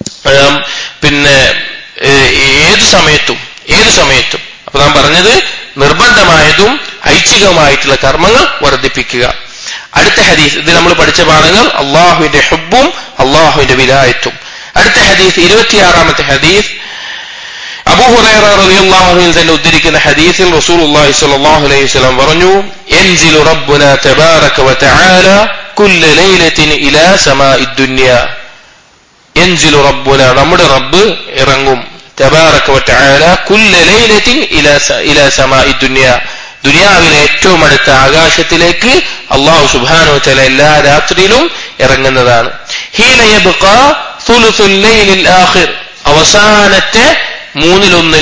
പിന്നെ ഏതു സമയത്തും ഏതു സമയത്തും അപ്പൊ നാം പറഞ്ഞത് നിർബന്ധമായതും ഐച്ഛികമായിട്ടുള്ള കർമ്മങ്ങൾ വർദ്ധിപ്പിക്കുക. അടുത്ത ഹദീസ്, ഇത് നമ്മൾ പഠിച്ച പാഠങ്ങൾ അള്ളാഹുവിന്റെ ഹുബ്ബും അള്ളാഹുവിന്റെ വിലായത്തും. അടുത്ത ഹദീസ് ഇരുപത്തിയാറാമത്തെ ഹദീസ്, അബൂ ഹുറൈറ റളിയല്ലാഹു അൻഹു തന്നെ ഉദ്ധരിക്കുന്ന ഹദീസിൽ റസൂലുള്ളാഹി സ്വല്ലല്ലാഹു അലൈഹി വസല്ലം പറഞ്ഞു, യൻസിലു റബ്ബുനാ തബാറക വ തആല കുല്ല ലൈലത്തിൻ ഇലാ സമാഇദ് ദുനിയ. യൻസിലു റബ്ബുന, നമ്മുടെ റബ്ബ് ഇറങ്ങും, തബാറക വ തആല കുല്ല ലൈലത്തിൻ ഇലാ ഇലാ സമാഇദ് ദുനിയ, ദുനിയാവിലെ ഏറ്റവും അടുത്ത ആകാശത്തിലേക്ക് അല്ലാഹു സുബ്ഹാനഹു വ തആല എല്ലാ രാത്രിയിലും ഇറങ്ങുന്നതാണ്. ഹീന യബ്ഖാ സുലുസുൽ ലൈലിൽ ആഖിർ, അവസാനത്തെ മൂന്നിലൊന്നിൽ,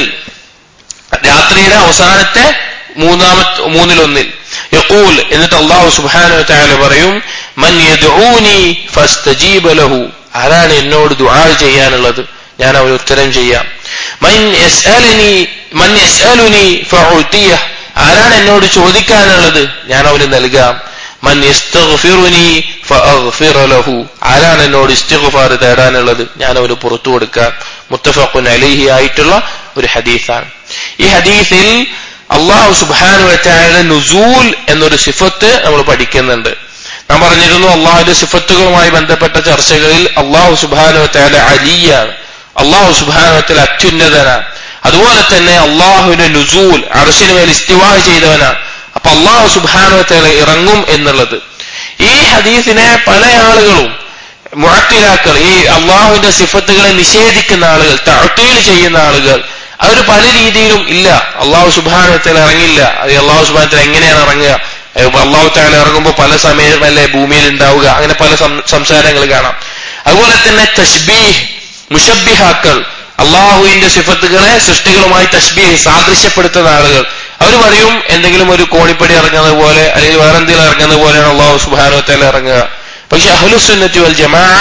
രാത്രിയുടെ അവസാനത്തെ മൂന്നാമത്തെ മൂന്നിലൊന്നിൽ. യഖൂൽ, എന്നിട്ട് അല്ലാഹു സുബ്ഹാനഹു വ തആല പറയും, മൻ യദ്ഊനി ഫസ്തജീബ ലഹു, ആരാണ് എന്നോട് ദുആ ചെയ്യാനുള്ളത്, ഞാൻ അവന് ഉത്തരം ചെയ്യാം. മൻ യസ്അലനി മൻ യസ്അലുനി ഫഉതിയഹ്, ആരാണ് എന്നോട് ചോദിക്കാനുള്ളത്, ഞാൻ അവന് നൽകാം. മൻ യസ്തഗ്ഫിറുനി ഫഅഗ്ഫിറ ലഹു, ആരാണ് എന്നോട് ഇസ്തിഗ്ഫാർ തേടാനുള്ളത്, ഞാൻ അവന് പുറത്തു കൊടുക്കാം. മുത്തഫഖുൻ അലൈഹി ആയിട്ടുള്ള ഒരു ഹദീസാണ്. ഈ ഹദീസിൽ അല്ലാഹു സുബ്ഹാനഹു വ തആല നുസൂൽ എന്നൊരു സിഫത്ത് നമ്മൾ പഠിക്കുന്നുണ്ട്. നാം പറഞ്ഞിരുന്നു അള്ളാഹുവിന്റെ സിഫത്തുകളുമായി ബന്ധപ്പെട്ട ചർച്ചകളിൽ അള്ളാഹു സുബ്ഹാനഹു വ തആല അലിയാണ്, അള്ളാഹു സുബ്ഹാനഹു വ തആല അത്യുന്നതനാണ്. അതുപോലെ തന്നെ അള്ളാഹുവിന്റെ നുസൂൽ, അർശിന് മേൽ ഇസ്തിവാ ചെയ്തവനാണ്. അപ്പൊ അള്ളാഹു സുബ്ഹാനഹു വ തആല ഇറങ്ങും എന്നുള്ളത്, ഈ ഹദീസിനെ പല ആളുകളും മുഅത്തിലാക്കൾ, ഈ അള്ളാഹുവിന്റെ സിഫത്തുകളെ നിഷേധിക്കുന്ന ആളുകൾ, തഅ്തീൽ ചെയ്യുന്ന ആളുകൾ, അവർ പല രീതിയിലും ഇല്ല, അള്ളാഹു സുബ്ഹാനഹു വ തആല ഇറങ്ങില്ല, അത് അള്ളാഹു സുബ്ഹാനഹു വ തആല എങ്ങനെയാണ് ഇറങ്ങുക, അള്ളാഹു തആല ഇറങ്ങുമ്പോൾ പല സമയമല്ലേ ഭൂമിയിൽ ഉണ്ടാവുക, അങ്ങനെ പല സംസാരങ്ങൾ കാണാം. അതുപോലെ തന്നെ തശ്ബീഹ്, മുശബ്ബിഹാക്കൾ, അള്ളാഹുവിന്റെ സിഫത്തുകളെ സൃഷ്ടികളുമായി തശ്ബീഹ്, സാദൃശ്യപ്പെടുത്തുന്ന ആളുകൾ, അവർ പറയും എന്തെങ്കിലും ഒരു കോണിപ്പടി ഇറങ്ങുന്നത് പോലെ അല്ലെങ്കിൽ വേറെ എന്തെങ്കിലും ഇറങ്ങുന്നത് പോലെയാണ് അള്ളാഹു സുബ്ഹാനഹു വ തആല ഇറങ്ങുക. പക്ഷെ അഹ്ലുസുന്നത്തി വൽ ജമാഅ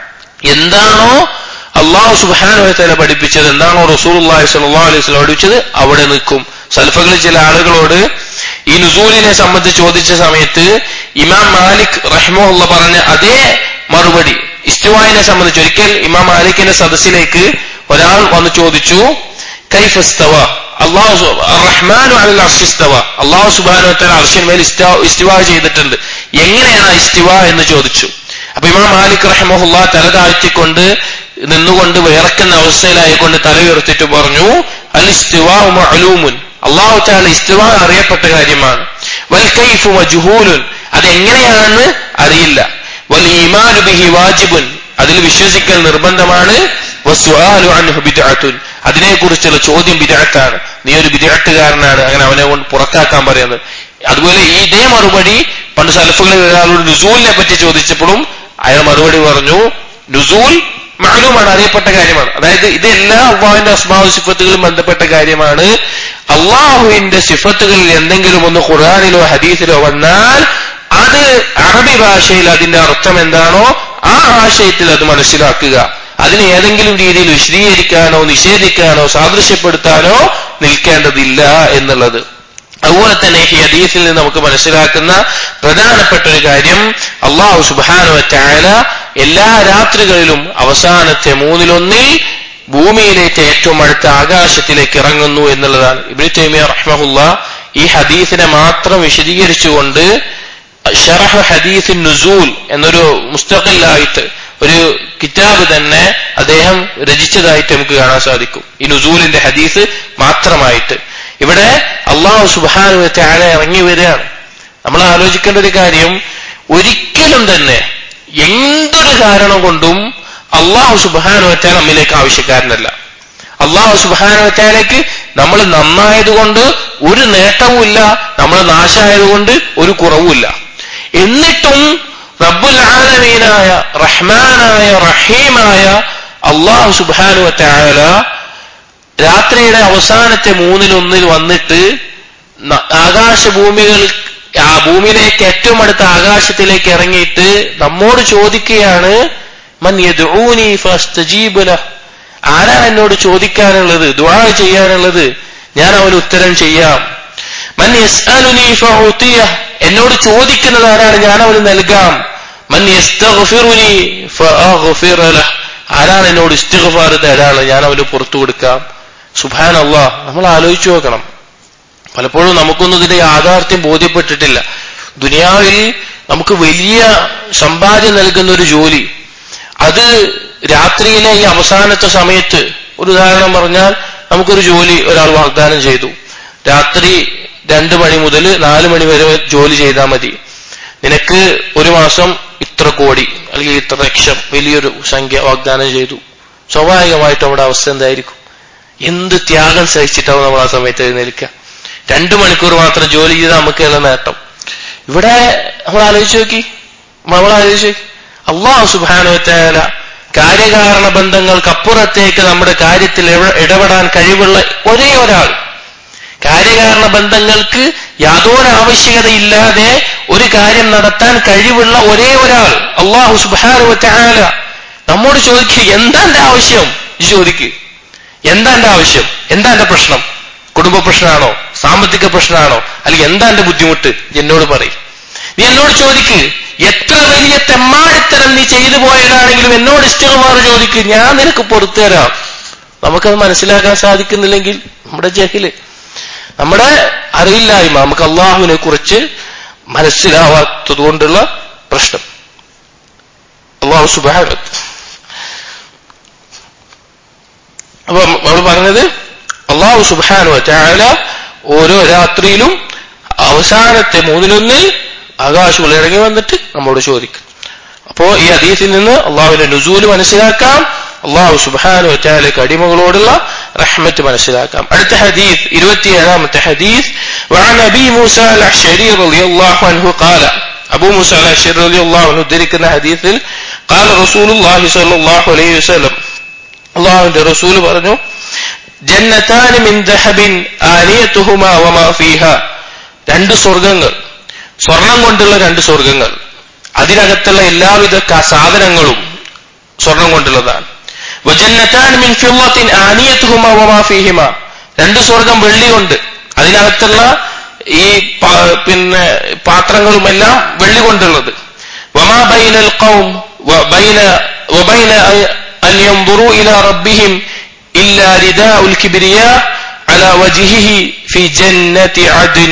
എന്താണോ അള്ളാഹു സുബ്ഹാനഹു വ തആല പഠിപ്പിച്ചത്, എന്താണോ റസൂലുള്ളാഹി സ്വല്ലല്ലാഹു അലൈഹി വസല്ലം പഠിപ്പിച്ചത്, അവിടെ നിൽക്കും. സൽഫകളിൽ ചില ആളുകളോട് ഈ നുസൂലിനെ സംബന്ധിച്ച് ചോദിച്ച സമയത്ത് ഇമാം മാലിക് റഹിമഹുള്ള പറഞ്ഞ അതേ മറുപടി ഇസ്തിവായിനെ സംബന്ധിച്ച്, ഒരിക്കൽ ഇമാം മാലിക്കിന്റെ സദസ്സിലേക്ക് ഒരാൾ വന്ന് ചോദിച്ചു, കൈഫ ഇസ്തവ, അല്ലാഹു അർറഹ്മാനു അലൽ അർശി ഇസ്തവ, അല്ലാഹു സുബ്ഹാനഹു വ തആല അർശിൻ മേൽ ഇസ്തിവാ ചെയ്തിട്ടുണ്ട്, എങ്ങനെയാണ് ഇസ്തിവാ എന്ന് ചോദിച്ചു. അപ്പൊ ഇമാം മാലിക് റഹിമഹുള്ള തല താഴ്ത്തിക്കൊണ്ട് നിന്നുകൊണ്ട് വിറക്കുന്ന അവസ്ഥയിലായിക്കൊണ്ട് തല ഉയർത്തിട്ട് പറഞ്ഞു, അൽ ഇസ്തിവാഉ മഅലൂമുൻ, അല്ലാഹു തആല ഇസ്തിവാ അറിയപ്പെട്ട കാര്യമാണ്. വൽ കൈഫു മജ്ഹൂലുൻ, അതെങ്ങനെയാണെന്ന് അറിയില്ല. വൽ ഈമാനു ബിഹി വാജിബുൻ, അതിൽ വിശ്വസിക്കൽ നിർബന്ധമാണ്. വസ്സുആലു അൻഹു ബിദ്അത്തുൻ, അതിനെക്കുറിച്ചുള്ള ചോദ്യം ബിദ്അത്താണ്, നീ ഒരു ബിദ്അത്തുകാരനാണ്, അങ്ങനെ അവനെ കൊണ്ട് പുറത്താക്കാൻ പറയുന്നത്. അതുപോലെ ഈ ഇതേ മറുപടി പണ്ട് സലഫുകളിൽ ഒരാളോട് നുസൂലിനെ പറ്റി ചോദിച്ചപ്പോഴും അയാൾ മറുപടി പറഞ്ഞു, നുസൂൽ മഅലൂമാണ്, അറിയപ്പെട്ട കാര്യമാണ്. അതായത് ഇതെല്ലാം അള്ളാഹുവിന്റെ അസ്മാഉ സിഫത്തുകളും ബന്ധപ്പെട്ട കാര്യമാണ്. അള്ളാഹുവിന്റെ സിഫത്തുകളിൽ എന്തെങ്കിലും ഒന്ന് ഖുർആനിലോ ഹദീസിലോ വന്നാൽ അത് അറബി ഭാഷയിൽ അതിന്റെ അർത്ഥം എന്താണോ ആ ആശയത്തിൽ അത് മനസ്സിലാക്കുക. അതിനെ ഏതെങ്കിലും രീതിയിൽ വിശദീകരിക്കാനോ നിഷേധിക്കാനോ സാദൃശ്യപ്പെടുത്താനോ നിൽക്കേണ്ടതില്ല എന്നുള്ളത്. അതുപോലെ തന്നെ ഈ ഹദീസിൽ നിന്ന് നമുക്ക് മനസ്സിലാക്കുന്ന പ്രധാനപ്പെട്ട ഒരു കാര്യം, അല്ലാഹു സുബ്ഹാനഹു വ തആല എല്ലാ രാത്രികളിലും അവസാനത്തെ മൂന്നിലൊന്നിൽ ഭൂമിയിലേക്ക് ഏറ്റവും അടുത്ത ആകാശത്തിലേക്ക് ഇറങ്ങുന്നു എന്നുള്ളതാണ്. ഇബ്നു തൈമിയ്യ റഹ്മഹുല്ലാഹ് ഈ ഹദീസിനെ മാത്രം വിശദീകരിച്ചുകൊണ്ട് ശറഹ് ഹദീസ് നുസൂൽ എന്നൊരു മുസ്തഖിലായിട്ട് ഒരു കിതാബ് തന്നെ അദ്ദേഹം രചിച്ചതായിട്ട് നമുക്ക് കാണാൻ സാധിക്കും, ഈ നുസൂലിന്റെ ഹദീസ് മാത്രമായിട്ട്. ഇവിടെ അല്ലാഹു സുബ്ഹാനഹു വ തആല ഇറങ്ങി വരികയാണ്. നമ്മൾ ആലോചിക്കേണ്ട ഒരു കാര്യം, ഒരിക്കലും തന്നെ എന്തൊരു കാരണം കൊണ്ടും അല്ലാഹു സുബ്ഹാനഹു വ തആല നമ്മിലേക്ക് ആവശ്യക്കാരനല്ല. അല്ലാഹു സുബ്ഹാനഹു വ തആലയ്ക്ക് നമ്മൾ നന്നായതുകൊണ്ട് ഒരു നേട്ടവുമില്ല, നമ്മൾ നാശമായതുകൊണ്ട് ഒരു കുറവുമില്ല. എന്നിട്ടും റബ്ബുൽ ആലമീനായ റഹ്മാനായ റഹീമായ അല്ലാഹു സുബ്ഹാനഹു വ തആല രാത്രിയുടെ അവസാനത്തെ മൂന്നിലൊന്നിൽ വന്നിട്ട് ആകാശഭൂമികൾ ആ ഭൂമിയിലേക്ക് ഏറ്റവും അടുത്ത ആകാശത്തിലേക്ക് ഇറങ്ങിയിട്ട് നമ്മോട് ചോദിക്കുകയാണ്, മൻ യദ്ഊനി ഫഅസ്തജീബ് ലഹ്, ആരാണ് എന്നോട് ചോദിക്കാനുള്ളത്, ദുആ ചെയ്യാനുള്ളത്, ഞാൻ അവന് ഉത്തരം ചെയ്യാം. മൻ യസ്അലുനി ഫഉതിയഹ്, എന്നോട് ചോദിക്കുന്നത് ആരാണ്, ഞാൻ അവന് നൽകാം. മൻ യസ്തഗ്ഫിറുനി ഫഅഗ്ഫിർ ലഹ്, ആരാണ് എന്നോട് ഇസ്തിഗ്ഫാർ തേടാനുള്ളത്, ഞാൻ അവന് പുറത്തു കൊടുക്കാം. സുബ്ഹാനല്ലാഹ്, നമ്മൾ ആലോചിച്ചു നോക്കണം. പലപ്പോഴും നമുക്കൊന്നും ഇതിന്റെ യാഥാർത്ഥ്യം ബോധ്യപ്പെട്ടിട്ടില്ല. ദുനിയാവിൽ നമുക്ക് വലിയ സമ്പാദ്യം നൽകുന്ന ഒരു ജോലി, അത് രാത്രിയിലെ ഈ അവസാനത്തെ സമയത്ത്, ഒരു ഉദാഹരണം പറഞ്ഞാൽ നമുക്കൊരു ജോലി ഒരാൾ വാഗ്ദാനം ചെയ്തു, രാത്രി രണ്ടു മണി മുതൽ നാല് മണി വരെ ജോലി ചെയ്താൽ മതി, നിനക്ക് ഒരു മാസം ഇത്ര കോടി അല്ലെങ്കിൽ ഇത്ര ലക്ഷം, വലിയൊരു സംഖ്യ വാഗ്ദാനം ചെയ്തു. സ്വാഭാവികമായിട്ടും നമ്മുടെ അവസ്ഥ എന്തായിരിക്കും? എന്ത് ത്യാഗം സഹിച്ചിട്ടാവും നമ്മൾ ആ സമയത്ത് എഴുന്നേൽക്കുക. രണ്ടു മണിക്കൂർ മാത്രം ജോലി ചെയ്താൽ നമുക്കുള്ള നേട്ടം. ഇവിടെ നമ്മൾ ആലോചിച്ച് നോക്കി, നമ്മൾ ആലോചിച്ച് നോക്കി, അല്ലാഹു സുബ്ഹാനഹു വ തആല കാര്യകാരണ ബന്ധങ്ങൾക്കപ്പുറത്തേക്ക് നമ്മുടെ കാര്യത്തിൽ ഇടപെടാൻ കഴിവുള്ള ഒരേ ഒരാൾ, കാര്യകാരണ ബന്ധങ്ങൾക്ക് യാതൊരു ആവശ്യകതയില്ലാതെ ഒരു കാര്യം നടത്താൻ കഴിവുള്ള ഒരേ ഒരാൾ അല്ലാഹു സുബ്ഹാനഹു വ തആല നമ്മോട് ചോദിക്കുക, എന്താ എന്റെ ആവശ്യം? ചോദിക്കുക, എന്താ എന്റെ ആവശ്യം, എന്താ എന്റെ പ്രശ്നം? കുടുംബ പ്രശ്നമാണോ, സാമ്പത്തിക പ്രശ്നമാണോ, അല്ലെങ്കിൽ എന്താ എന്റെ ബുദ്ധിമുട്ട്? എന്നോട് പറയും. നീ എന്നോട് ചോദിക്ക്, എത്ര വലിയ തെമ്മാടിത്തരം നീ ചെയ്തു പോയതാണെങ്കിലും എന്നോട് ഇസ്തിഗ്ഫാർ ചോദിക്ക്, ഞാൻ നിനക്ക് പുറത്തു തരാം. നമുക്കത് മനസ്സിലാക്കാൻ സാധിക്കുന്നില്ലെങ്കിൽ നമ്മുടെ ജഹല്, നമ്മുടെ അറിയില്ലായ്മ, നമുക്ക് അള്ളാഹുവിനെ കുറിച്ച് മനസ്സിലാവാത്തത് കൊണ്ടുള്ള പ്രശ്നം. അള്ളാഹു സുബ്ഹാനഹു. അപ്പൊ നമ്മൾ പറഞ്ഞത്, അല്ലാഹു സുബ്ഹാനഹു വ തആല ഓരോ രാത്രിയിലും അവസാനത്തെ മൂന്നിലൊന്നിൽ ആകാശങ്ങൾ ഇറങ്ങി വന്നിട്ട് നമ്മോട് ചോദിക്കും. അപ്പോ ഈ ഹദീസിൽ നിന്ന് അള്ളാഹുവിന്റെ നുസൂൽ മനസ്സിലാക്കാം, അല്ലാഹു സുബ്ഹാനഹു വ തആലയുടെ അടിമകളോടുള്ള റഹ്മത്ത് മനസ്സിലാക്കാം. അടുത്ത ഹദീസ്, ഇരുപത്തിയേഴാമത്തെ ഹദീസ്, വഅൻ അബീ മൂസാ അൽ-അശ്അരി റളിയല്ലാഹു അൻഹു ഖാല, അബൂ മൂസാ അൽ-അശ്അരി റളിയല്ലാഹു അൻഹു ഉദ്ധരിക്കുന്ന ഹദീസിൽ, ഖാല റസൂലുള്ളാഹി സ്വല്ലല്ലാഹു അലൈഹി വസല്ലം, അല്ലാഹുവിന്റെ റസൂൽ പറഞ്ഞു, ജന്നതാനി മിൻ ദഹബിൻ ആനിയതുഹുമാ വമാ ഫീഹാ, രണ്ട് സ്വർഗ്ഗങ്ങൾ, സ്വർണം കൊണ്ടുള്ള രണ്ട് സ്വർഗ്ഗങ്ങൾ, അതിനകത്തുള്ള എല്ലാവിധ സാധനങ്ങളും സ്വർണം കൊണ്ടുള്ളതാണ്. വജന്നതാനി മിൻ ഫിദ്ദത്തിൻ ആനിയതുഹുമാ വമാ ഫീഹിമാ, രണ്ട് സ്വർഗ്ഗം വെള്ളി കൊണ്ട്, അതിനകത്തുള്ള ഈ പിന്നെ പാത്രങ്ങളും എല്ലാം വെള്ളി കൊണ്ടുള്ളത്. വമാ ബൈനൽ ഖൗം വബൈന വബൈന അൻ യൻദുറു ഇലാ റബ്ബിഹിം ഇല്ലാ റിദാഉൽ കിബ്രിയാ അലാ വജ്ഹിഹി ഫി ജന്നതി അദ്ൻ,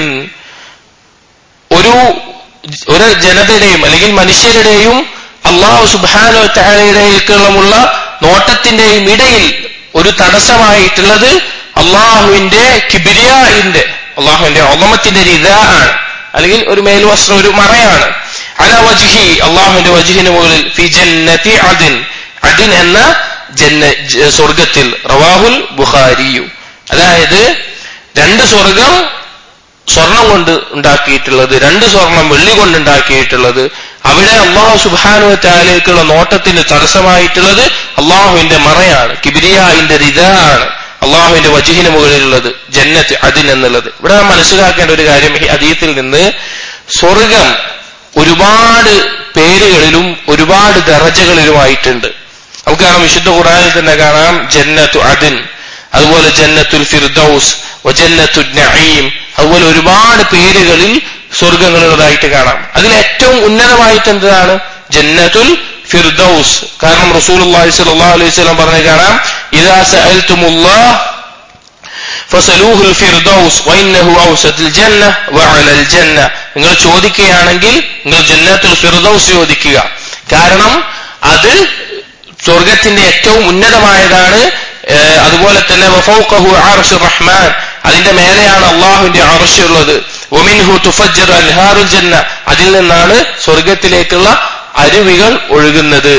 ഒരു ഒരു ജനതയുടെയും അല്ലെങ്കിൽ മനുഷ്യരുടെയും അല്ലാഹു സുബ്ഹാനഹു വ തആലയുടെയുള്ള നോട്ടത്തിന്റെയും ഇടയിൽ ഒരു തടസ്സമായിട്ടുള്ളത് അള്ളാഹുവിന്റെ കിബ്രിയാഇന്റെ, അള്ളാഹുവിന്റെ അളമത്തിന്റെ റിദാ ആണ്, അല്ലെങ്കിൽ ഒരു മേൽവസ്ത്രം, ഒരു മറയാണ്. അലാ വജ്ഹി, അള്ളാഹുവിന്റെ വജ്ഹിന് മുകളിൽ, ഫി ജന്നതി അദ്ൻ, അദ്ൻ എന്ന ജന്ന സ്വർഗത്തിൽ. റവാഹുൽ ബുഖാരിയു, അതായത് രണ്ട് സ്വർഗം സ്വർണം കൊണ്ട് ഉണ്ടാക്കിയിട്ടുള്ളത്, രണ്ട് സ്വർണം വെള്ളി കൊണ്ട് ഉണ്ടാക്കിയിട്ടുള്ളത്, അവിടെ അല്ലാഹു സുബ്ഹാനഹു വ തആലയ്ക്കുള്ള നോട്ടത്തിന് തടസ്സമായിട്ടുള്ളത് അള്ളാഹുവിന്റെ മറയാണ്, കിബ്രിയാഇന്റെ റിദാ ആണ്, അള്ളാഹുവിന്റെ വജ്ഹിന് മുകളിലുള്ളത് ജന്നത്ത് അദ്ൻ എന്നുള്ളത്. ഇവിടെ നാം മനസ്സിലാക്കേണ്ട ഒരു കാര്യം, ഈ ഹദീസിൽ നിന്ന് സ്വർഗം ഒരുപാട് പേരുകളിലും ഒരുപാട് ദറജകളിലുമായിട്ടുണ്ട്. നമുക്ക് കാണാം വിശുദ്ധ ഖുർആനിൽ തന്നെ കാണാം ജന്നത്തു അദ്ൻ, അതുപോലെ ജന്നത്തുൽ ഫിർദൗസ്, വജന്നത്തുൻ നഈം, അതുപോലെ ഒരുപാട് പേരുകളിൽ സ്വർഗങ്ങളുള്ളതായിട്ട് കാണാം. അതിൽ ഏറ്റവും ഉന്നതമായിട്ട് എന്താണ്? ജന്നത്തുൽ ഫിർദൗസ്. കാരണം റസൂലുള്ളാഹി സ്വല്ലല്ലാഹു അലൈഹി വസല്ലം പറഞ്ഞു കാണാം, ഇദാ സഅൽതുമുല്ലാഹ് ഫസലൂഹുൽ ഫിർദൗസ് വഇന്നഹു ഔസത്തുൽ ജന്ന വഅലൽ ജന്ന. നിങ്ങൾ ചോദിക്കുകയാണെങ്കിൽ നിങ്ങൾ ജന്നത്തുൽ ഫിർദൗസ് ചോദിക്കുക, കാരണം അത് സ്വർഗത്തിന്റെ ഏറ്റവും ഉന്നതമായതാണ്. അതുപോലെ തന്നെ വഫൗഖഹു അർശുർ റഹ്മാൻ, അതിന്റെ മേലെയാണ് അല്ലാഹുവിന്റെ അർശ് ഉള്ളത്. വമിൻഹു തുഫജ്ജറു അൻഹാറുൽ ജന്ന, അതിൽ നിന്നാണ് സ്വർഗത്തിലേക്കുള്ള അരുവികൾ ഒഴുകുന്നത്.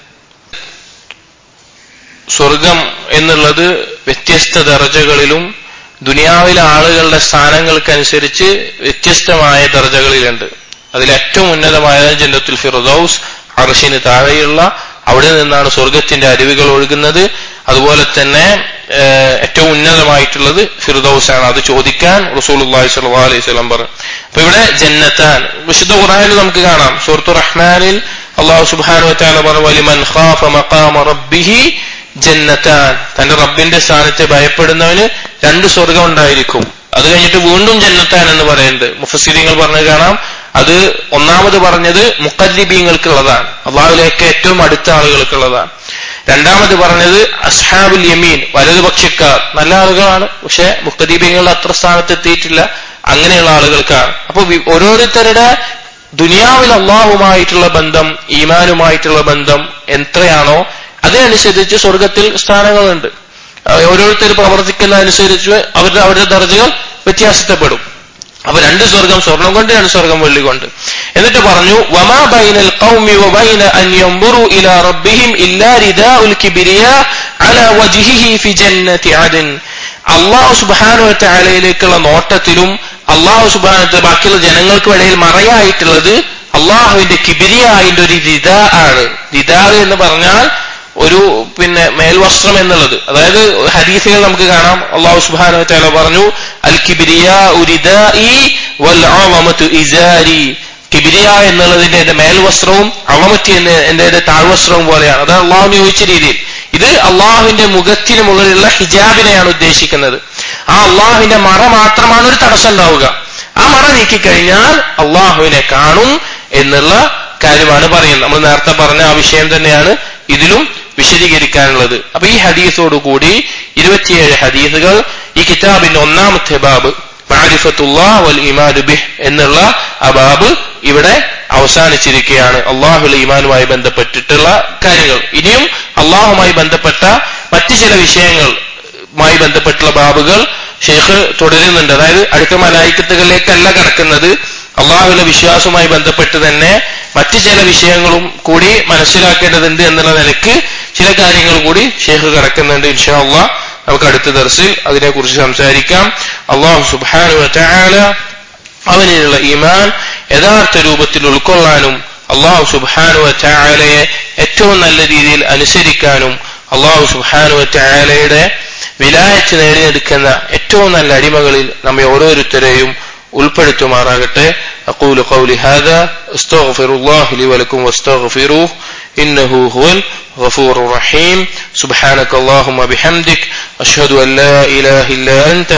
സ്വർഗം എന്നുള്ളത് വ്യത്യസ്ത ദർജകളിലും ദുനിയാവിലെ ആളുകളുടെ സ്ഥാനങ്ങൾക്കനുസരിച്ച് വ്യത്യസ്തമായ ദർജകളിലുണ്ട്. അതിൽ ഏറ്റവും ഉന്നതമായ ജന്നത്തുൽ ഫിർദൗസ്, അർശിന് താഴെയുള്ള അവിടെ നിന്നാണ് സ്വർഗത്തിന്റെ അരുവികൾ ഒഴുകുന്നത്. അതുപോലെ തന്നെ ഏറ്റവും ഉന്നതമായിട്ടുള്ളത് ഫിർദൗസ് ആണ്. അത് ചോദിക്കാൻ റസൂലുള്ളാഹി സ്വല്ലല്ലാഹു അലൈഹി വസല്ലം പറഞ്ഞു. അപ്പൊ ഇവിടെ ജന്നത്താൻ വിശുദ്ധ ഖുർആനിൽ നമുക്ക് കാണാം. സൂറത്തു റഹ്മാനിൽ അല്ലാഹു സുബ്ഹാനഹു വ തആല പറഞ്ഞു, വലിമൻ ഖാഫ മഖാമ റബ്ബിഹി ജന്നത്താൻ, തന്റെ റബ്ബിന്റെ സ്ഥാനത്തെ ഭയപ്പെടുന്നവന് രണ്ട് സ്വർഗം ഉണ്ടായിരിക്കും. അത് കഴിഞ്ഞിട്ട് വീണ്ടും ജന്നത്താൻ എന്ന് പറയുന്നുണ്ട്. മുഫസ്സിരീങ്ങൾ പറഞ്ഞു കാണാം, അത് ഒന്നാമത് പറഞ്ഞത് മുഖല്ലിബീങ്ങൾക്കുള്ളതാണ്, അള്ളാഹുവിലേക്ക് ഏറ്റവും അടുത്ത ആളുകൾക്കുള്ളതാണ്. രണ്ടാമത് പറഞ്ഞത് അസ്ഹാബുൽ യമീൻ, വലതുപക്ഷക്കാർ, നല്ല ആളുകളാണ്, പക്ഷെ മുഖല്ലിബീങ്ങളുടെ അത്ര സ്ഥാനത്ത് എത്തിയിട്ടില്ല, അങ്ങനെയുള്ള ആളുകൾക്കാണ്. അപ്പൊ ഓരോരുത്തരുടെ ദുനിയാവിൽ അള്ളാഹുമായിട്ടുള്ള ബന്ധം, ഈമാനുമായിട്ടുള്ള ബന്ധം എത്രയാണോ അതിനനുസരിച്ച് സ്വർഗത്തിൽ സ്ഥാനങ്ങളുണ്ട്. ഓരോരുത്തർ പ്രവർത്തിക്കുന്ന അനുസരിച്ച് അവരുടെ അവരുടെ ദർജകൾ വ്യത്യാസപ്പെടും. അപ്പൊ രണ്ട് സ്വർഗം സ്വർണം കൊണ്ട്, രണ്ട് സ്വർഗം വെള്ളി കൊണ്ട്. എന്നിട്ട് പറഞ്ഞു, വമാ ബൈനൽ ഖൗമി വബൈന അൻ യൻദുറു ഇലാ റബ്ബിഹിം ഇല്ലാ റിദാഉൽ കിബ്രിയാ അലാ വജ്ഹിഹി ഫി ജന്നതി അദ്ൻ. അല്ലാഹു സുബ്ഹാനഹു വ തആലയിലേക്കുള്ള നോട്ടത്തിലും അല്ലാഹു സുബ്ഹാനഹു വ തആല ബാക്കിയുള്ള ജനങ്ങൾക്ക് ഇടയിൽ മറയായിട്ടുള്ളത് അല്ലാഹുവിന്റെ കിബ്രിയായിന്റെ ഒരു റിദാ ആണ്. റിദാ എന്ന് പറഞ്ഞാൽ ഒരു പിന്നെ മേൽവസ്ത്രം എന്നുള്ളത്. അതായത് ഹദീസുകൾ നമുക്ക് കാണാം, അല്ലാഹു സുബ്ഹാനഹു വ തആല പറഞ്ഞു, അൽ കിബ്രിയാഉ റിദാഇ വൽ അളമതു ഇസാരി. കിബ്രിയ എന്നുള്ളതിന്റെ എന്റെ മേൽവസ്ത്രവും അളമത്തി എന്ന എന്റെ താഴ്വസ്ത്രവും പോലെയാണ്. അതാണ് അള്ളാഹു ചോദിച്ച രീതിയിൽ. ഇത് അള്ളാഹുവിന്റെ മുഖത്തിന് മുകളിലുള്ള ഹിജാബിനെയാണ് ഉദ്ദേശിക്കുന്നത്. ആ അള്ളാഹുവിന്റെ മറ മാത്രമാണ് ഒരു തടസ്സം ഉണ്ടാവുക. ആ മറ നീക്കിക്കഴിഞ്ഞാൽ അള്ളാഹുവിനെ കാണും എന്നുള്ള കാര്യമാണ് പറയുന്നത്. നമ്മൾ നേരത്തെ പറഞ്ഞ ആ വിഷയം തന്നെയാണ് ഇതിലും വിശദീകരിക്കാനുള്ളത്. അപ്പൊ ഈ ഹദീസോടുകൂടി ഇരുപത്തിയേഴ് ഹദീസുകൾ ഈ കിതാബിന്റെ ഒന്നാമത്തെ ബാബ് മഅരിഫത്തുല്ലാഹ് വൽ ഈമാനു ബിഹ് എന്നുള്ള ആ ബാബ് ഇവിടെ അവസാനിച്ചിരിക്കുകയാണ്. അള്ളാഹുൽ ഈമാനുമായി ബന്ധപ്പെട്ടിട്ടുള്ള കാര്യങ്ങൾ. ഇനിയും അള്ളാഹുമായി ബന്ധപ്പെട്ട മറ്റു ചില വിഷയങ്ങളുമായി ബന്ധപ്പെട്ടുള്ള ബാബുകൾ ഷെയ്ഖ് തുടരുന്നുണ്ട്. അതായത് അടുത്ത മലായിക്കത്തുകളിലേക്കല്ല കടക്കുന്നത്, അള്ളാഹുവിന്റെ വിശ്വാസവുമായി ബന്ധപ്പെട്ട് തന്നെ മറ്റു ചില വിഷയങ്ങളും കൂടി മനസ്സിലാക്കേണ്ടതുണ്ട് എന്നുള്ള നിലയ്ക്ക് ചില കാര്യങ്ങൾ കൂടി ഷെയ്ഖ് കടക്കുന്നുണ്ട്. ഇൻഷാ അള്ളാഹ് നമുക്ക് അടുത്ത ദർസിൽ അതിനെക്കുറിച്ച് സംസാരിക്കാം. അള്ളാഹു സുബ്ഹാനഹു വ തആല അവനിലുള്ള ഈമാൻ യഥാർത്ഥ രൂപത്തിൽ ഉൾക്കൊള്ളാനും അള്ളാഹു സുബ്ഹാനഹു വ തആലയെ ഏറ്റവും നല്ല രീതിയിൽ അനുസരിക്കാനും അള്ളാഹു സുബ്ഹാനഹു വ തആലയുടെ വിലായത്ത് നേടിയെടുക്കുന്ന ഏറ്റവും നല്ല അടിമകളിൽ നമ്മെ ഓരോരുത്തരെയും ഉൾപ്പെടുത്തുമാറാകട്ടെ. أقول قولي هذا أستغفر الله لي ولكم واستغفروه إنه هو الغفور الرحيم. سبحانك اللهم بحمدك أشهد أن لا إله إلا أنت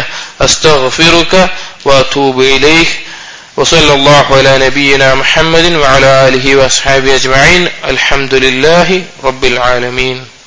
أستغفرك وأتوب إليك. وصلى الله على نبينا محمد وعلى آله وأصحابه أجمعين. الحمد لله رب العالمين.